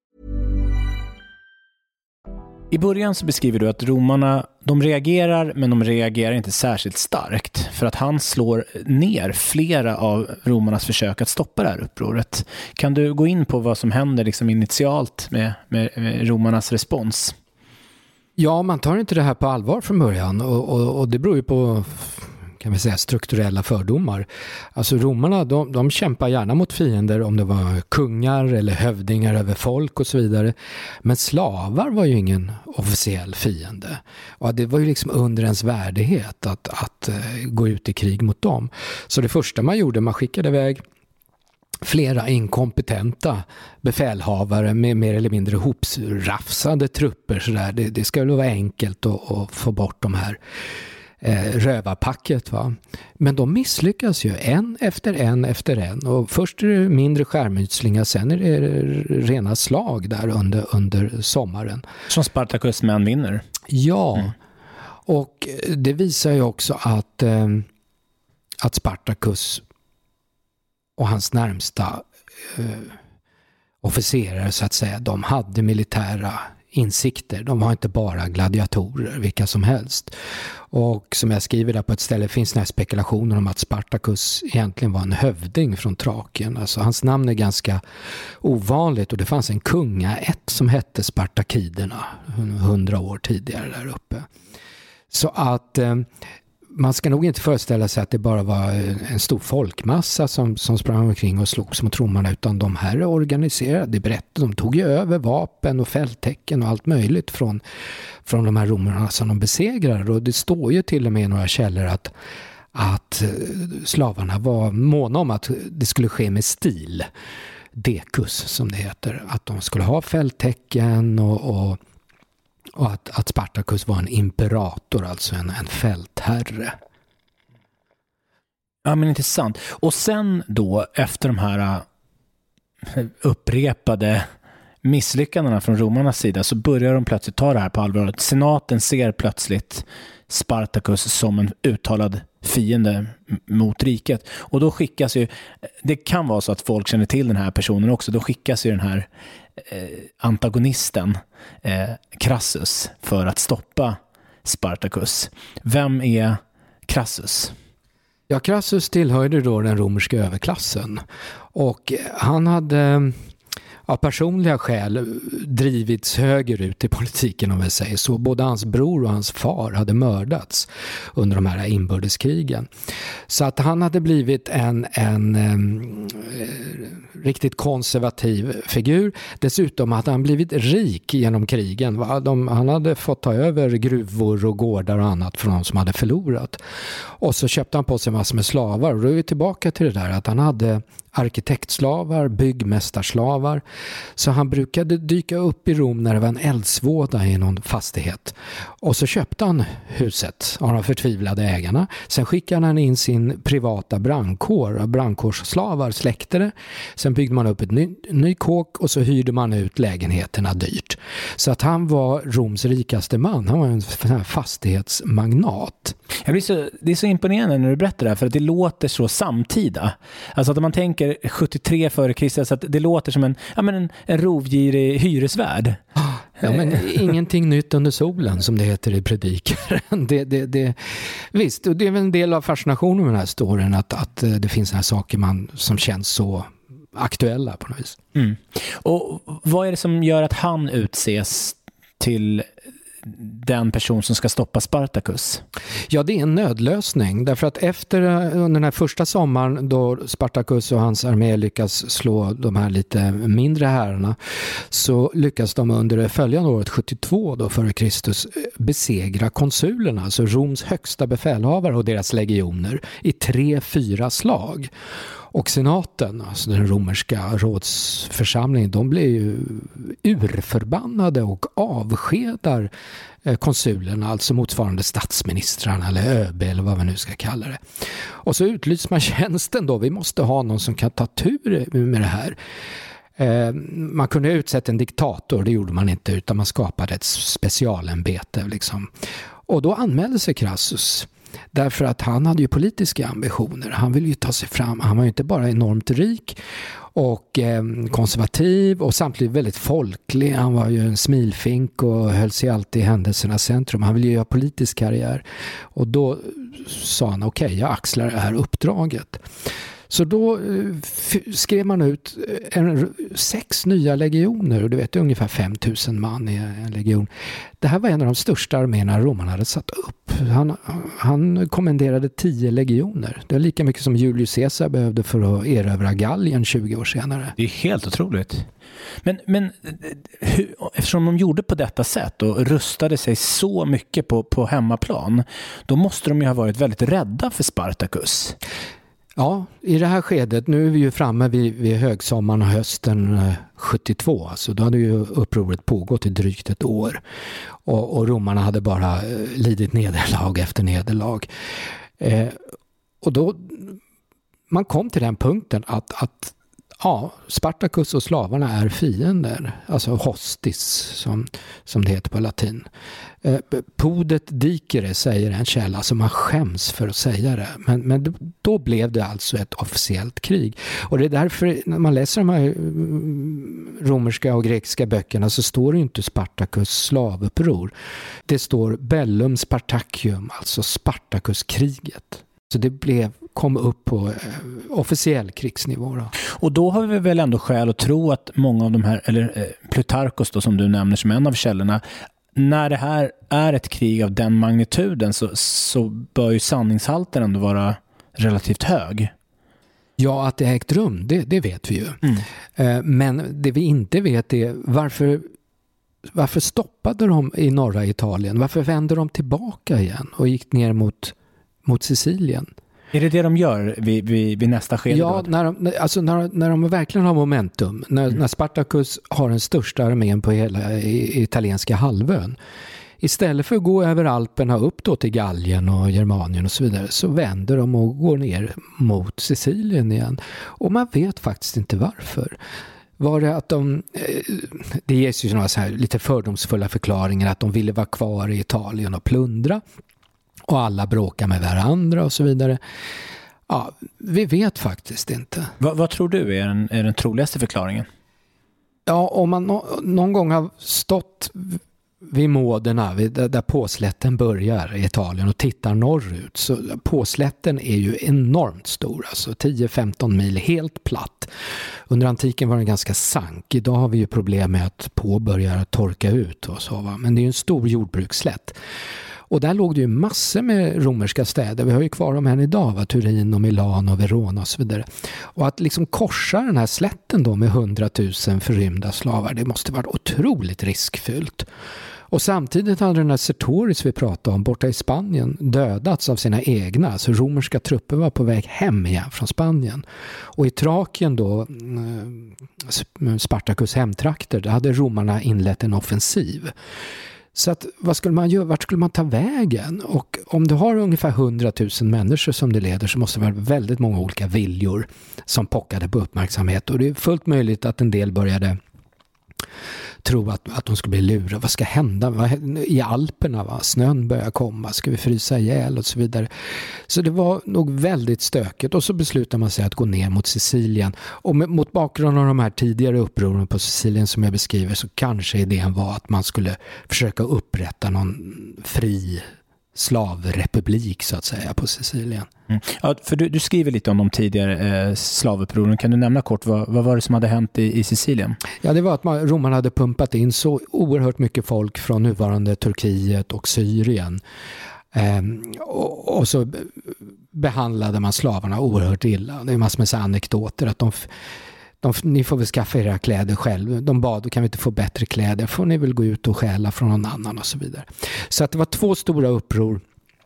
I början så beskriver du att romarna, de reagerar, men de reagerar inte särskilt starkt för att han slår ner flera av romarnas försök att stoppa det här upproret. Kan du gå in på vad som händer liksom initialt med, med, med romarnas respons? Ja, man tar inte det här på allvar från början och, och, och det beror ju på, kan vi säga, strukturella fördomar. Alltså romarna, de, de kämpar gärna mot fiender om det var kungar eller hövdingar över folk och så vidare. Men slavar var ju ingen officiell fiende. Och det var ju liksom under ens värdighet att, att uh, gå ut i krig mot dem. Så det första man gjorde, man skickade iväg flera inkompetenta befälhavare med mer eller mindre hopsrafsade trupper. Så där. Det, det ska väl vara enkelt att, att få bort de här eh, rövarpacket. Va? Men de misslyckas ju en efter en efter en. Och först är det mindre skärmytslingar, sen är det rena slag där under, under sommaren. Som Spartacus män vinner. Ja, mm. och det visar ju också att, eh, att Spartacus och hans närmsta eh, officerare så att säga, de hade militära insikter. De var inte bara gladiatorer, vilka som helst. Och som jag skriver där på ett ställe finns det här spekulationer om att Spartacus egentligen var en hövding från Trakien. Alltså hans namn är ganska ovanligt och det fanns en kungaätt som hette Spartakiderna hundra år tidigare där uppe. Så att eh, man ska nog inte föreställa sig att det bara var en stor folkmassa som, som sprang omkring och slogs mot romarna, utan de här organiserade, det berättade, de tog ju över vapen och fälttecken och allt möjligt från, från de här romarna som de besegrade. Och det står ju till och med i några källor att, att slavarna var måna om att det skulle ske med stil, dekus som det heter, att de skulle ha fälttecken och, och Och att, att Spartacus var en imperator, alltså en, en fältherre. Ja, men intressant. Och sen då, efter de här upprepade misslyckandena från romarnas sida, så börjar de plötsligt ta det här på allvar. Senaten ser plötsligt Spartacus som en uttalad fiende mot riket. Och då skickas ju, det kan vara så att folk känner till den här personen också, då skickas ju den här eh, antagonisten eh, Crassus för att stoppa Spartacus. Vem är Crassus? Ja, Crassus tillhörde då den romerska överklassen och han hade av personliga skäl drivits höger ut i politiken, om jag säger så. Både hans bror och hans far hade mördats under de här inbördeskrigen. Så att han hade blivit en, en um, riktigt konservativ figur. Dessutom hade han blivit rik genom krigen. De, han hade fått ta över gruvor och gårdar och annat från de som hade förlorat. Och så köpte han på sig massor med slavar. Och då är vi tillbaka till det där att han hade arkitektslavar, byggmästarslavar. Så han brukade dyka upp i Rom när det var en eldsvåda i någon fastighet. Och så köpte han huset av de förtvivlade ägarna. Sen skickade han in sin privata brandkår, brandkårsslavar släckte det. Sen byggde man upp ett ny, ny kåk och så hyrde man ut lägenheterna dyrt. Så att han var Roms rikaste man. Han var en fastighetsmagnat. Jag blir så, det är så imponerande när du berättar det här, för att det låter så samtida. Alltså att man tänker sjuttiotre före Kristus, att det låter som en, ja, men en, en rovgirig hyresvärd. Ja, men ingenting nytt under solen, som det heter i predikaren. Det, det, det, visst, och det är väl en del av fascinationen med den här storyn, att, att det finns såna här saker man, som känns så aktuella på något vis. Mm. Och vad är det som gör att han utses till den person som ska stoppa Spartacus? Ja, det är en nödlösning. Därför att efter den här första sommaren då Spartacus och hans armé lyckas slå de här lite mindre herrarna, så lyckas de under det följande året sjuttiotvå då före Kristus besegra konsulerna, alltså Roms högsta befälhavare och deras legioner, i tre, fyra slag. Och senaten, alltså den romerska rådsförsamlingen, de blir ju urförbannade och avskedar konsulerna, alltså motsvarande statsministrarna eller ÖB eller vad man nu ska kalla det. Och så utlyser man tjänsten då. Vi måste ha någon som kan ta tur med det här. Man kunde utsätta en diktator, det gjorde man inte, utan man skapade ett specialämbete liksom. Och då anmälde sig Crassus. Därför att han hade ju politiska ambitioner. Han ville ju ta sig fram. Han var ju inte bara enormt rik och eh, konservativ och samtidigt väldigt folklig. Han var ju en smilfink och höll sig alltid i händelsernas centrum. Han ville ju göra politisk karriär. Och då sa han, okej, okay, jag axlar det här uppdraget. Så då f- skrev man ut en, sex nya legioner, och du vet, ungefär fem tusen man i en legion. Det här var en av de största arméerna Romarna hade satt upp. Han, han kommenderade tio legioner. Det är lika mycket som Julius Caesar behövde för att erövra Gallien tjugo år senare. Det är helt otroligt. Men, men hur, eftersom de gjorde på detta sätt och rustade sig så mycket på, på hemmaplan, då måste de ju ha varit väldigt rädda för Spartacus. Ja, i det här skedet, nu är vi ju framme vid, vid högsommaren och hösten sjuttiotvå, alltså då hade ju upproret pågått i drygt ett år och, och romarna hade bara lidit nederlag efter nederlag. Eh, och då, man kom till den punkten att, att ja, Spartacus och slavarna är fiender, alltså hostis som, som det heter på latin. Eh, podet dicere säger en källa som man skäms för att säga det. Men, men då blev det alltså ett officiellt krig. Och det är därför när man läser de här romerska och grekiska böckerna så står det inte Spartacus slavuppror. Det står Bellum Spartacium, alltså Spartacuskriget. Så det blev, kom upp på eh, officiell krigsnivå. Då. Och då har vi väl ändå skäl att tro att många av de här, eller eh, Plutarkos då, som du nämner som en av källorna, när det här är ett krig av den magnituden så, så bör ju sanningshalten ändå vara relativt hög. Ja, att det ägt rum, det, det vet vi ju. Mm. Eh, men det vi inte vet är varför, varför stoppade de i norra Italien? Varför vände de tillbaka igen och gick ner mot mot Sicilien? Är det det de gör vid, vid, vid nästa skede? Ja, när de, alltså när, när de verkligen har momentum. När, mm. när Spartacus har den största armén på hela i, italienska halvön. Istället för att gå över Alperna upp då till Gallien och Germanien och så vidare, så vänder de och går ner mot Sicilien igen. Och man vet faktiskt inte varför. Var det att de, det ges ju några så här lite fördomsfulla förklaringar att de ville vara kvar i Italien och plundra. Och alla bråkar med varandra och så vidare. Ja, vi vet faktiskt inte. Va, vad tror du är den, är den troligaste förklaringen? Ja, om man no, någon gång har stått vid Moderna, vid, där, där påslätten börjar i Italien och tittar norrut, så påslätten är ju enormt stor, alltså tio till femton mil helt platt. Under antiken var den ganska sank. Idag har vi ju problem med att på börjar torka ut och så, va? Men det är ju en stor jordbruksslätt. Och där låg det ju massor med romerska städer. Vi har ju kvar dem än idag, va? Turin och Milano och Verona och så vidare. Och att liksom korsa den här slätten då med hundratusen förrymda slavar, det måste vara otroligt riskfyllt. Och samtidigt hade den här Sertorius vi pratade om borta i Spanien dödats av sina egna. Så romerska trupper var på väg hem igen från Spanien. Och i Thrakien då, Spartacus hemtrakter, där hade romarna inlett en offensiv. Så att, vad skulle man göra? Vart skulle man ta vägen? Och om du har ungefär hundratusen människor som det leder så måste det vara väldigt många olika viljor som pockade på uppmärksamhet. Och det är fullt möjligt att en del började tro att, att de skulle bli lurade. Vad ska hända? Vad, i Alperna, va? Snön börjar komma. Ska vi frysa ihjäl och så vidare. Så det var nog väldigt stökigt. Och så beslutade man sig att gå ner mot Sicilien. Och med, mot bakgrund av de här tidigare upproren på Sicilien som jag beskriver så kanske idén var att man skulle försöka upprätta någon fri slavrepublik så att säga på Sicilien. Mm. Ja, för du, du skriver lite om de tidigare eh, slavupproren. Kan du nämna kort vad, vad var det som hade hänt i, i Sicilien? Ja, det var att man, romarna hade pumpat in så oerhört mycket folk från nuvarande Turkiet och Syrien. Ehm, och, och så behandlade man slavarna oerhört illa. Det är massor med så anekdoter att de, de, ni får väl skaffa era kläder själv. De bad, kan vi inte få bättre kläder? Får ni väl gå ut och stjäla från någon annan och så vidare. Så att det var två stora uppror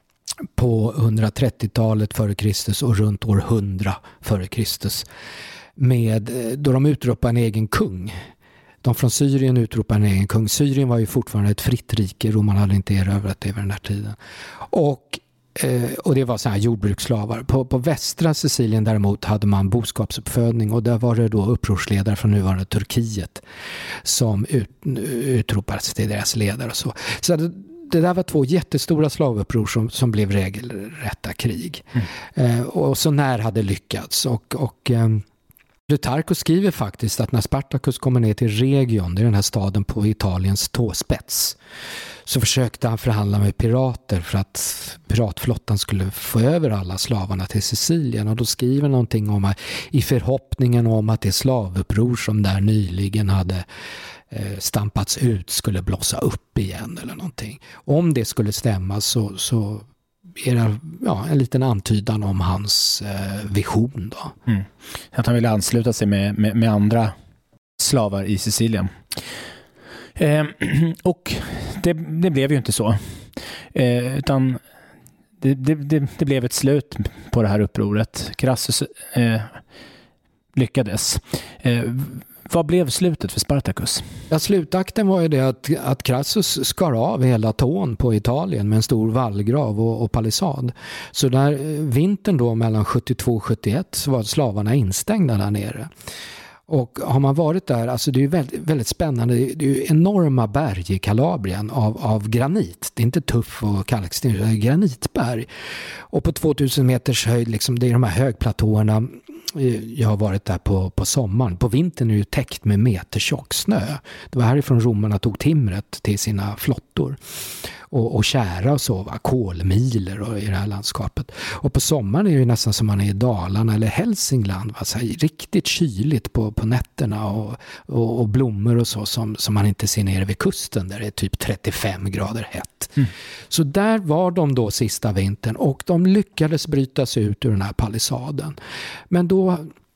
på hundratrettiotalet före Kristus och runt år hundra före Kristus med, då de utropade en egen kung. De från Syrien utropade en egen kung. Syrien var ju fortfarande ett fritt rike. Romarna hade inte erövrat det över den här tiden. Och, eh, och det var så här jordbruksslavar. På, på västra Sicilien däremot hade man boskapsuppfödning och där var det då upprorsledare från nuvarande Turkiet som ut, utropades till deras ledare och så. Så det, Det där var två jättestora slavuppror som, som blev regelrätta krig. Mm. Eh, och så när hade lyckats. Och, och eh, Plutarchus skriver faktiskt att när Spartacus kommer ner till Region, det är den här staden på Italiens tåspets, så försökte han förhandla med pirater för att piratflottan skulle få över alla slavarna till Sicilien. Och då skriver någonting om att, i förhoppningen om att det slavuppror som där nyligen hade stampats ut skulle blossa upp igen eller någonting. Om det skulle stämma så, så är det ja, en liten antydan om hans eh, vision då. Mm. Att han ville ansluta sig med, med, med andra slavar i Sicilien. Eh, och det, det blev ju inte så. Eh, utan det, det, det, det blev ett slut på det här upproret. Crassus eh, lyckades. Eh, Vad blev slutet för Spartacus? Ja, slutakten var ju det att, att Crassus skar av hela tån på Italien med en stor vallgrav och, och palissad. Så där vintern då mellan sjuttiotvå och sjuttioett så var slavarna instängda där nere. Och har man varit där, alltså det är ju väldigt, väldigt spännande, det är ju enorma berg i Kalabrien av, av granit. Det är inte tuff och kalksten, det är granitberg. Och på tvåtusen meters höjd, liksom, det är de här högplatåerna. Jag har varit där på, på sommaren. På vintern är det ju täckt med metertjock snö. Det var härifrån romarna tog timret till sina flottor. Och, och kära och så, va? Kolmiler och i det här landskapet. Och på sommaren är det ju nästan som man är i Dalarna eller Hälsingland. Va? Så här, riktigt kyligt på, på nätterna och, och, och blommor och så som, som man inte ser nere vid kusten där det är typ trettiofem grader hett. Mm. Så där var de då sista vintern och de lyckades bryta sig ut ur den här palissaden. Men då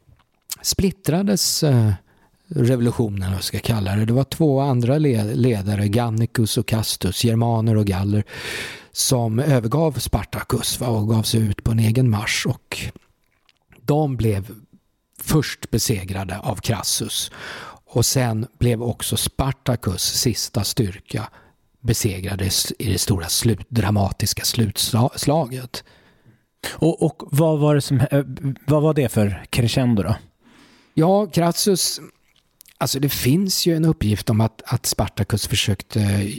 splittrades eh, revolutionen, vad ska jag kalla det. Det var två andra ledare, Gannicus och Castus, germaner och galler, som övergav Spartacus va, och gav sig ut på en egen marsch. Och de blev först besegrade av Crassus. Och sen blev också Spartacus sista styrka besegrades i det stora slut, dramatiska slutslaget. Och, och vad var det som, vad var det för crescendo då? Ja, Crassus, alltså det finns ju en uppgift om att, att Spartacus försökte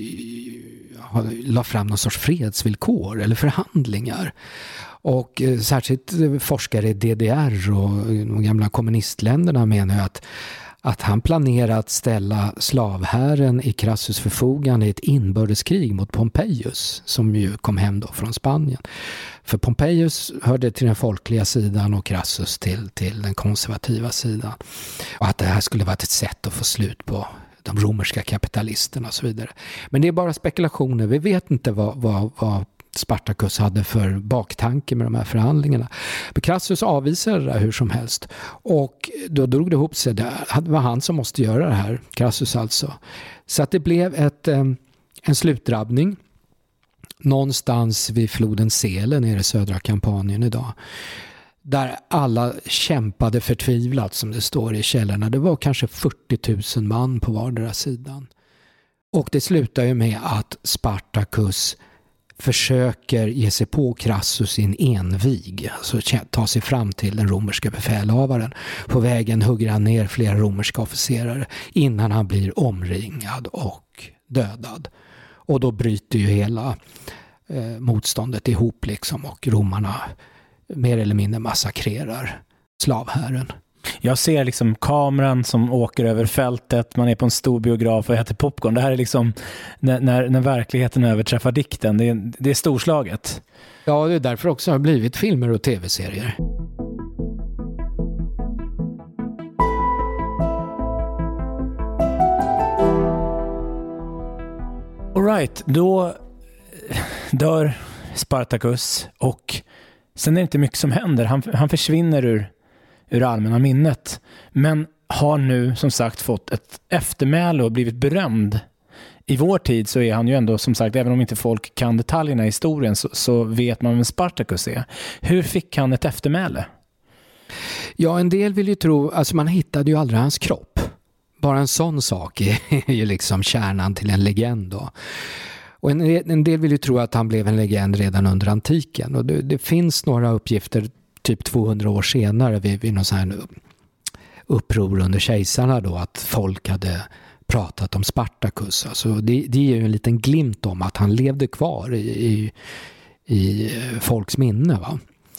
ha, la fram någon sorts fredsvillkor eller förhandlingar. Och eh, särskilt forskare i D D R och de gamla kommunistländerna menar ju att att han planerar att ställa slavherren i Crassus förfogande i ett inbördeskrig mot Pompeius som ju kom hem då från Spanien. För Pompeius hörde till den folkliga sidan och Crassus till, till den konservativa sidan. Och att det här skulle vara ett sätt att få slut på de romerska kapitalisterna och så vidare. Men det är bara spekulationer. Vi vet inte vad, vad, vad Spartacus hade för baktanke med de här förhandlingarna. Men Crassus avvisade det där hur som helst. Och då drog det ihop sig. Det var han som måste göra det här. Crassus alltså. Så att det blev ett, en slutdrabbning någonstans vid floden Sele nere i södra Kampanien idag. Där alla kämpade förtvivlat, som det står i källorna. Det var kanske fyrtio tusen man på vardera sidan. Och det slutar ju med att Spartacus försöker ge sig på Crassus i en envig, alltså ta sig fram till den romerska befälhavaren. På vägen hugger han ner flera romerska officerare innan han blir omringad och dödad. Och då bryter ju hela eh, motståndet ihop liksom, och romarna mer eller mindre massakrerar slavherren. Jag ser liksom kameran som åker över fältet, man är på en stor biograf och äter popcorn. Det här är liksom när, när, när verkligheten överträffar dikten. Det är, det är storslaget. Ja, det är därför också har blivit filmer och tv-serier. All right, då dör Spartacus och sen är det inte mycket som händer. Han, han försvinner ur, ur allmänna minnet. Men har nu som sagt fått ett eftermäle och blivit berömd. I vår tid så är han ju ändå som sagt, även om inte folk kan detaljerna i historien, så, så vet man vem Spartacus är. Hur fick han ett eftermäle? Ja, en del vill ju tro, alltså man hittade ju aldrig hans kropp. Bara en sån sak är ju liksom kärnan till en legend då. Och en, en del vill ju tro att han blev en legend redan under antiken. Och det, det finns några uppgifter typ tvåhundra år senare vid, vid någon sån här uppror under kejsarna då, att folk hade pratat om Spartacus. Alltså det, det är ju en liten glimt om att han levde kvar i, i, i folks minne, va.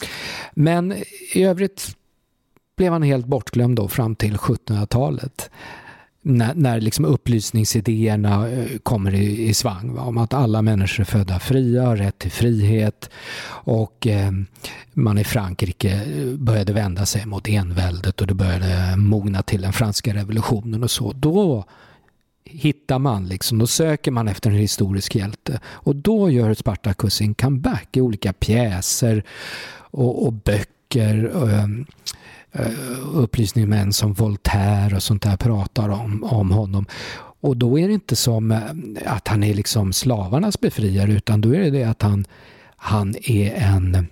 Men i övrigt blev han helt bortglömd då fram till sjuttonhundratalet. När, när liksom upplysningsidéerna kommer i, i svang, va? Om att alla människor är födda fria, rätt till frihet, och eh, man i Frankrike började vända sig mot enväldet och det började mogna till den franska revolutionen och så. Då hittar man liksom, då söker man efter en historisk hjälte, och då gör Spartacus sin comeback i olika pjäser och, och böcker och, upplysningsmän som Voltaire och sånt där pratar om, om honom. Och då är det inte som att han är liksom slavarnas befriare, utan då är det det att han, han är en,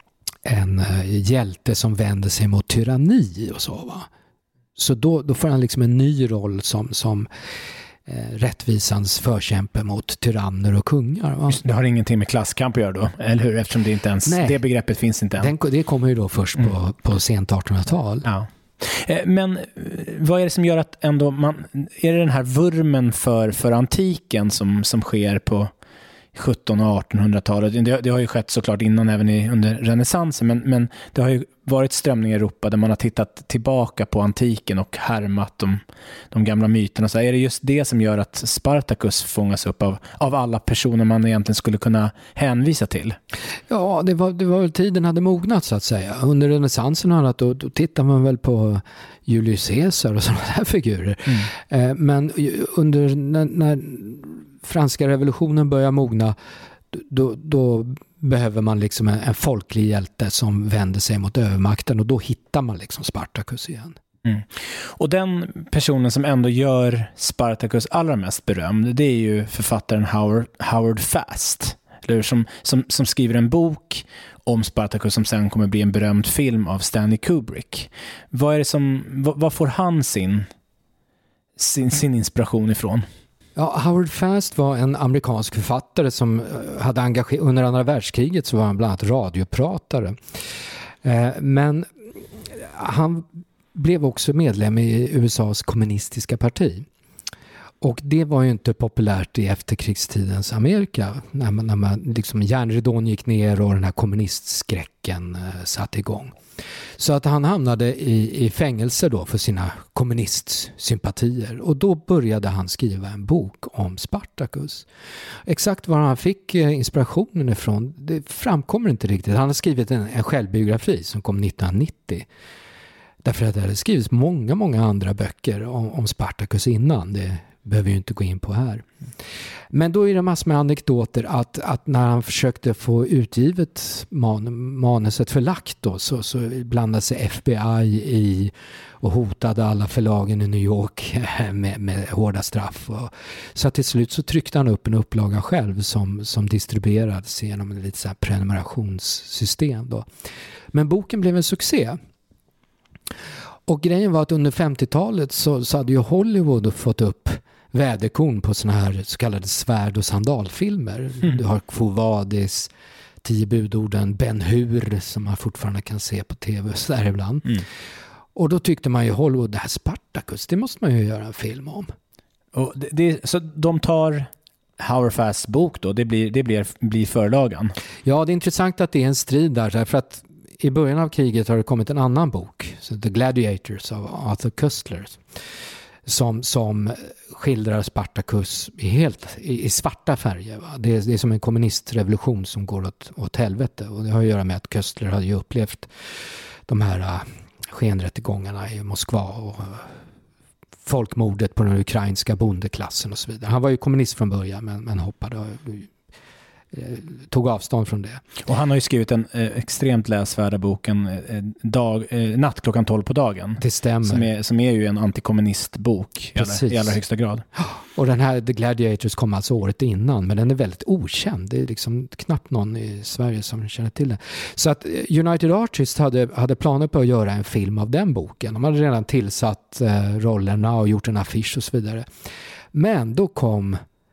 en hjälte som vänder sig mot tyranni och så, va. Så då, då får han liksom en ny roll som, som eh, rättvisans förkämpe mot tyranner och kungar, va? Det har ingenting med klasskamp att göra då, eller hur? Eftersom det inte ens, Nej, det begreppet finns inte än. Den, det kommer ju då först på, mm. på sent artonhundratal. Ja. Men vad är det som gör att ändå man, är det den här vurmen för, för antiken som, som sker på sjuttonhundra- och artonhundratalet? Det, det har ju skett såklart innan, även i, under renässansen, men, men det har ju varit strömningar i Europa där man har tittat tillbaka på antiken och härmat de, de gamla myterna. Så är det just det som gör att Spartacus fångas upp av, av alla personer man egentligen skulle kunna hänvisa till? Ja, det var, det var väl tiden hade mognat, så att säga. Under renässansen har då, då tittar man väl på Julius Caesar och sådana här figurer. Mm. Men under när, när franska revolutionen börjar mogna, då, då behöver man liksom en, en folklig hjälte som vänder sig mot övermakten, och då hittar man liksom Spartacus igen. Mm. Och den personen som ändå gör Spartacus allra mest berömd, det är ju författaren Howard, Howard Fast, eller som, som, som skriver en bok om Spartacus som sen kommer bli en berömd film av Stanley Kubrick. Vad är det som, vad, vad får han sin, sin, sin inspiration ifrån? Ja, Howard Fast var en amerikansk författare som hade engagerat, under andra världskriget så var han bland annat radiopratare. Eh, men han blev också medlem i U S A:s kommunistiska parti. Och det var ju inte populärt i efterkrigstidens Amerika, när man, när man liksom järnridån gick ner och den här kommunistskräcken eh, satt igång. Så att han hamnade i, i fängelse då för sina kommunistsympatier, och då började han skriva en bok om Spartacus. Exakt var han fick inspirationen ifrån, det framkommer inte riktigt. Han har skrivit en, en självbiografi som kom nittonhundranittio. Därför att det hade skrivits många, många andra böcker om, om Spartacus innan. Det behöver vi ju inte gå in på här. Men då är det massor med anekdoter att, att när han försökte få utgivet man, manuset förlagt då, så, så blandade sig F B I i och hotade alla förlagen i New York med, med hårda straff. Och, så att till slut så tryckte han upp en upplaga själv som, som distribuerades genom ett lite så här prenumerationssystem då. Men boken blev en succé. Och grejen var att under femtiotalet så, så hade ju Hollywood fått upp väderkorn på såna här så kallade svärd- och sandalfilmer. Mm. Du har Quo Vadis, Tio budorden, Ben Hur som man fortfarande kan se på tv så där ibland. Mm. Och då tyckte man ju Hollywood, det här Spartacus, det måste man ju göra en film om. Och det, det, så de tar Howard Fasts bok då, det blir, det blir, blir förlagan? Ja, det är intressant att det är en strid där, för att i början av kriget har det kommit en annan bok, The Gladiators av Arthur Koestler, som, som skildrar Spartacus i, helt, i, i svarta färger. Va? Det, är, det är som en kommunistrevolution som går åt, åt helvete, och det har att göra med att Koestler hade ju upplevt de här uh, skenrättegångarna i Moskva och uh, folkmordet på den ukrainska bondeklassen och så vidare. Han var ju kommunist från början men, men hoppade och tog avstånd från det. Och han har ju skrivit en eh, extremt läsvärda boken eh, dag, eh, Natt klockan tolv på dagen. Det stämmer. Som är, som är ju en antikommunistbok i alla, i allra högsta grad. Och den här The Gladiators kom alltså året innan, men den är väldigt okänd. Det är liksom knappt någon i Sverige som känner till den. Så att United Artists hade, hade planer på att göra en film av den boken. De hade redan tillsatt eh, rollerna och gjort en affisch och så vidare. Men då kom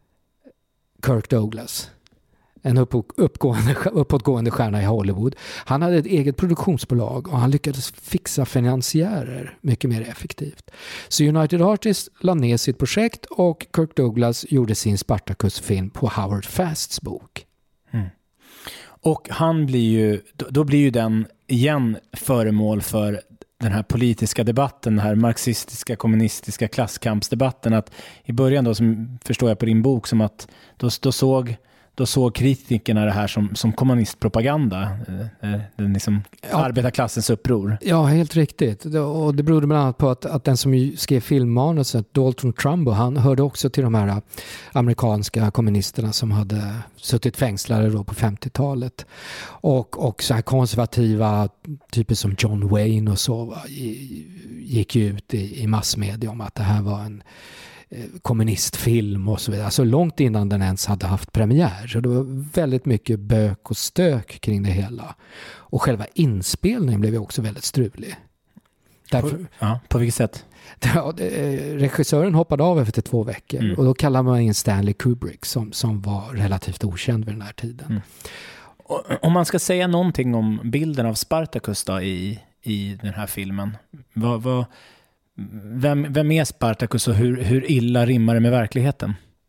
Kirk Douglas, en uppgående, uppåtgående stjärna i Hollywood. Han hade ett eget produktionsbolag och han lyckades fixa finansiärer mycket mer effektivt. Så United Artists la ner sitt projekt och Kirk Douglas gjorde sin Spartacus-film på Howard Fasts bok. Mm. Och han blir ju, då blir ju den igen föremål för den här politiska debatten, den här marxistiska, kommunistiska klasskampsdebatten. Att i början då, som förstår jag på din bok, som att då, då såg Då såg kritikerna det här som, som kommunistpropaganda, den liksom ja. arbetarklassens uppror. Ja, helt riktigt. Och det berodde bland annat på att, att den som skrev filmmanuset, Dalton Trumbo, han hörde också till de här amerikanska kommunisterna som hade suttit fängslade då på femtiotalet. Och, och så här konservativa typer som John Wayne och så va, gick ju ut i, i massmedia om att det här var en kommunistfilm och så vidare. Alltså långt innan den ens hade haft premiär. Så det var väldigt mycket bök och stök kring det hela. Och själva inspelningen blev ju också väldigt strulig. Därför, på, ja, på vilket sätt? Ja, regissören hoppade av efter två veckor. Mm. Och då kallade man in Stanley Kubrick som, som var relativt okänd vid den här tiden. Mm. Om man ska säga någonting om bilden av Spartacus då i, i den här filmen. Vad... vad Vem, vem är Spartacus och hur, hur illa rimmar det med verkligheten?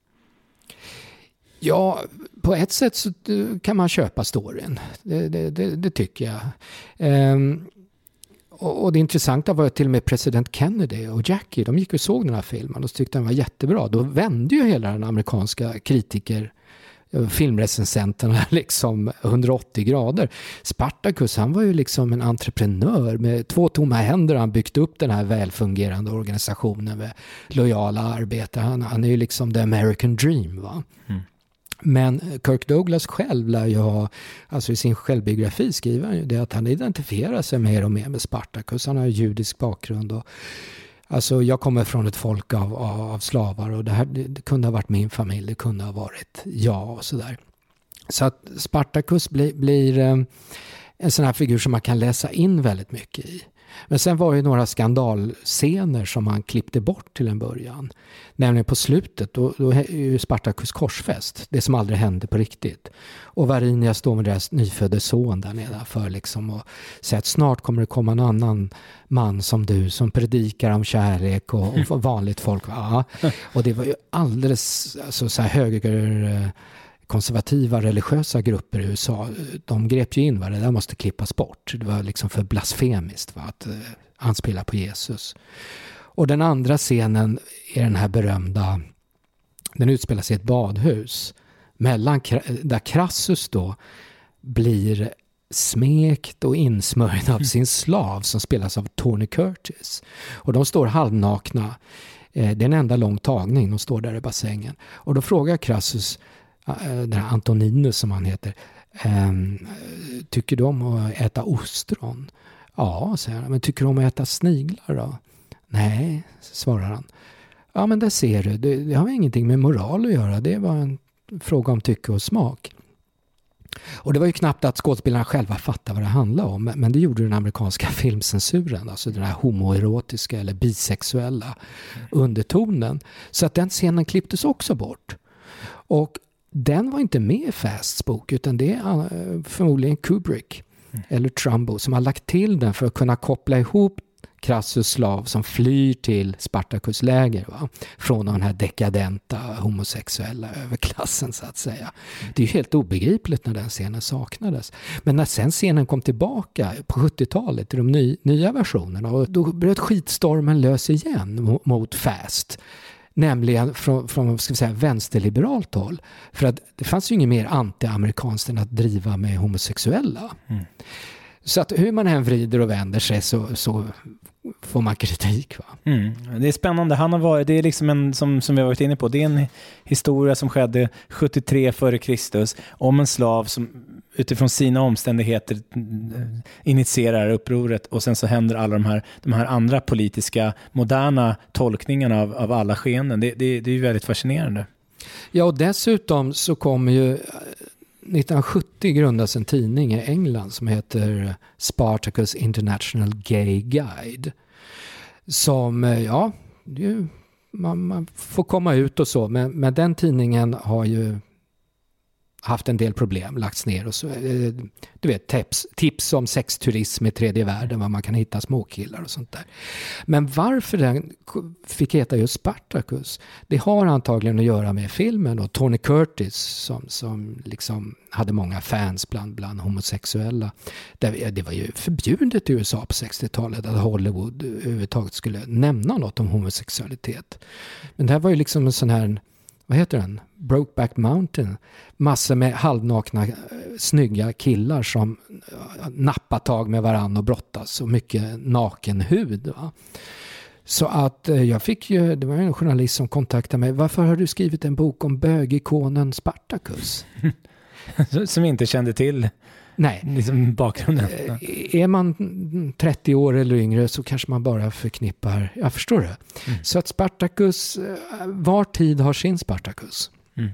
Ja, på ett sätt så kan man köpa storyn. Det, det, det, det tycker jag. Ehm, och, och det intressanta var att till och med president Kennedy och Jackie, de gick och såg den här filmen och tyckte den var jättebra. Då vände ju hela den amerikanska kritiker filmrecensenterna liksom hundraåttio grader. Spartacus, han var ju liksom en entreprenör med två tomma händer. Han byggt upp den här välfungerande organisationen med lojala arbetare. Han, han är ju liksom the American dream, va? Mm. Men Kirk Douglas själv lär ju ha, alltså i sin självbiografi skriver han ju det att han identifierar sig mer och mer med Spartacus. Han har judisk bakgrund och alltså jag kommer från ett folk av, av, av slavar och det här det, det kunde ha varit min familj, det kunde ha varit jag och sådär. Så att Spartacus blir, blir um, en sån här figur som man kan läsa in väldigt mycket i. Men sen var det några skandalscener som man klippte bort till en början. Nämligen på slutet, då, då är ju Spartacus korsfäst. Det som aldrig hände på riktigt. Och Varinia står med deras nyfödde son där nere för liksom och säger att snart kommer det komma en annan man som du som predikar om kärlek och, och vanligt folk. Ja. Och det var ju alldeles alltså, så här höger konservativa religiösa grupper i U S A, de grep ju in vad det där måste klippas bort. Det var liksom för blasfemiskt va, att uh, anspela på Jesus. Och den andra scenen är den här berömda, den utspelar sig i ett badhus mellan, där Crassus då blir smekt och insmörjd av sin slav som spelas av Tony Curtis. Och de står halvnakna. Det är en enda lång tagning. De står där i bassängen. Och då frågar Crassus, den här Antoninus som han heter, tycker du om att äta ostron? Ja, säger han. Men tycker du om att äta sniglar då? Nej, svarar han. Ja, men där ser du. Det, det har ingenting med moral att göra. Det var en fråga om tycke och smak. Och det var ju knappt att skådespelarna själva fattade vad det handlade om. Men det gjorde den amerikanska filmcensuren. Alltså den här homoerotiska eller bisexuella mm. undertonen. Så att den scenen klipptes också bort. Och den var inte med i Fasts bok, utan det är förmodligen Kubrick mm. eller Trumbo som har lagt till den för att kunna koppla ihop Crassus slav som flyr till Spartacus läger, va? Från den här dekadenta homosexuella överklassen så att säga. Det är ju helt obegripligt när den scenen saknades. Men när sen scenen kom tillbaka på sjuttiotalet i de ny, nya versionerna, och då bröt skitstormen lös igen mot Fast. Nämligen från, från ska vi säga, vänsterliberalt håll. För att det fanns ju inget mer anti-amerikanskt än att driva med homosexuella. Mm. Så att hur man än vrider och vänder sig så, så får man kritik. Va? Mm. Det är spännande. Han har varit, det är liksom en, som, som vi har varit inne på, det är en historia som skedde sjuttiotre före Kristus om en slav som utifrån sina omständigheter initierar upproret, och sen så händer alla de här, de här andra politiska moderna tolkningarna av, av alla skeenden. Det, det, det är ju väldigt fascinerande. Ja, och dessutom så kommer ju nittonhundrasjuttio grundas en tidning i England som heter Spartacus International Gay Guide. Som, ja, ju, man, man får komma ut och så. Men, men den tidningen har ju haft en del problem, lagts ner och så, du vet, tips, tips om sexturism i tredje världen, var man kan hitta småkillar och sånt där. Men varför den fick heta just Spartacus, det har antagligen att göra med filmen och Tony Curtis som, som liksom hade många fans bland, bland homosexuella. Det, det var ju förbjudet i U S A på sextiotalet att Hollywood överhuvudtaget skulle nämna något om homosexualitet. Men det här var ju liksom en sån här, vad heter den? Brokeback Mountain. Massor med halvnakna snygga killar som nappar tag med varann och brottas, och mycket naken hud. Va? Så att jag fick ju, det var en journalist som kontaktade mig. Varför har du skrivit en bok om bögikonen Spartacus? Som inte kände till. Nej. Liksom bakgrunden. Är man trettio år eller yngre så kanske man bara förknippar, jag förstår det. Mm. Så att Spartacus, var tid har sin Spartacus. Mm.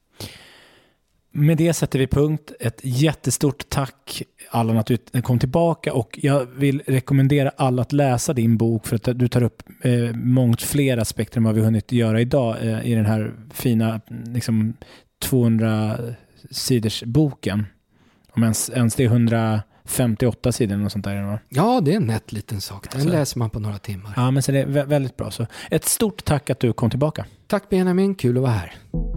Med det sätter vi punkt. Ett jättestort tack Allan att du kom tillbaka, och jag vill rekommendera alla att läsa din bok, för att du tar upp eh, mångt fler aspekter än vad vi hunnit göra idag eh, i den här fina liksom, tvåhundra sidors boken. Om ens, ens det är hundrafemtioåtta sidor och sånt där. Ja, det är en nätt liten sak. Den så läser man på några timmar. Ja, men så det är väldigt bra. Så ett stort tack att du kom tillbaka. Tack Benjamin, kul att vara här.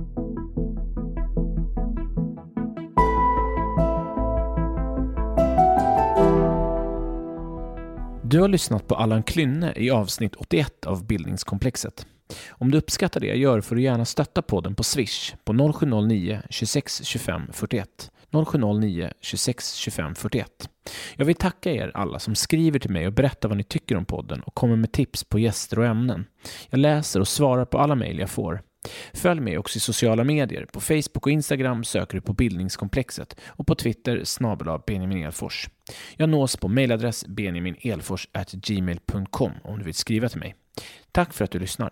Du har lyssnat på Allan Klynne i avsnitt åttioett av Bildningskomplexet. Om du uppskattar det jag gör får du gärna stötta podden på Swish på noll sju noll nio tjugosex tjugofem fyrtioett. noll sju noll nio tjugosex tjugofem fyrtioett. Jag vill tacka er alla som skriver till mig och berättar vad ni tycker om podden och kommer med tips på gäster och ämnen. Jag läser och svarar på alla mejl jag får. Följ mig också i sociala medier. På Facebook och Instagram söker du på Bildningskomplexet och på Twitter snabel-a Benjamin Elfors. Jag nås på mejladress benjaminelfors at gmail punkt com om du vill skriva till mig. Tack för att du lyssnar.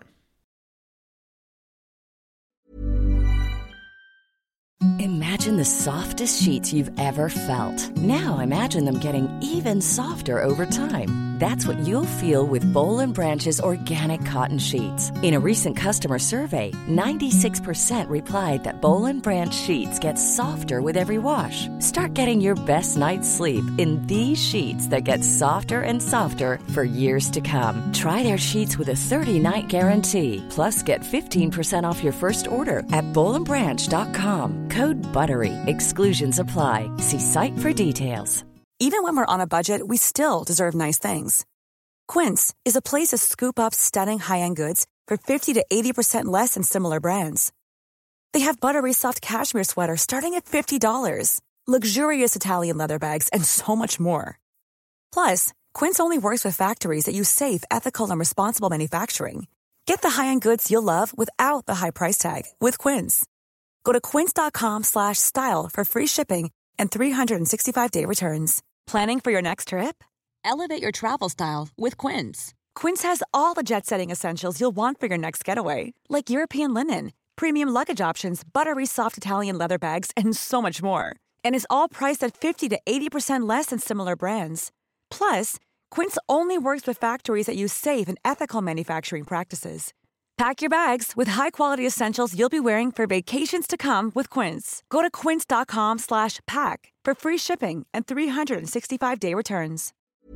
Imagine the softest sheets you've ever felt. Now imagine them getting even softer over time. That's what you'll feel with Boll and Branch's organic cotton sheets. In a recent customer survey, ninety-six percent replied that Boll and Branch sheets get softer with every wash. Start getting your best night's sleep in these sheets that get softer and softer for years to come. Try their sheets with a thirty-night guarantee. Plus, get fifteen percent off your first order at boll and branch dot com. Code BUTTERY. Exclusions apply. See site for details. Even when we're on a budget, we still deserve nice things. Quince is a place to scoop up stunning high-end goods for fifty to eighty percent less than similar brands. They have buttery soft cashmere sweaters starting at fifty dollars, luxurious Italian leather bags, and so much more. Plus, Quince only works with factories that use safe, ethical, and responsible manufacturing. Get the high-end goods you'll love without the high price tag with Quince. Go to quince.com slash style for free shipping and three sixty-five day returns. Planning for your next trip? Elevate your travel style with Quince. Quince has all the jet-setting essentials you'll want for your next getaway, like European linen, premium luggage options, buttery soft Italian leather bags, and so much more. And is all priced at fifty to eighty percent less than similar brands. Plus, Quince only works with factories that use safe and ethical manufacturing practices. Pack your bags with high-quality essentials you'll be wearing for vacations to come with Quince. Go to quince.com slash pack for free shipping and three sixty-five day returns.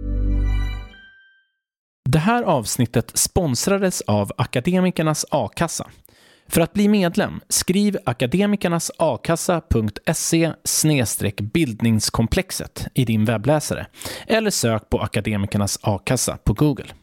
Det här avsnittet sponsrades av Akademikernas A-kassa. För att bli medlem, skriv akademikernasakassa punkt se slash bildningskomplexet i din webbläsare eller sök på Akademikernas A-kassa på Google.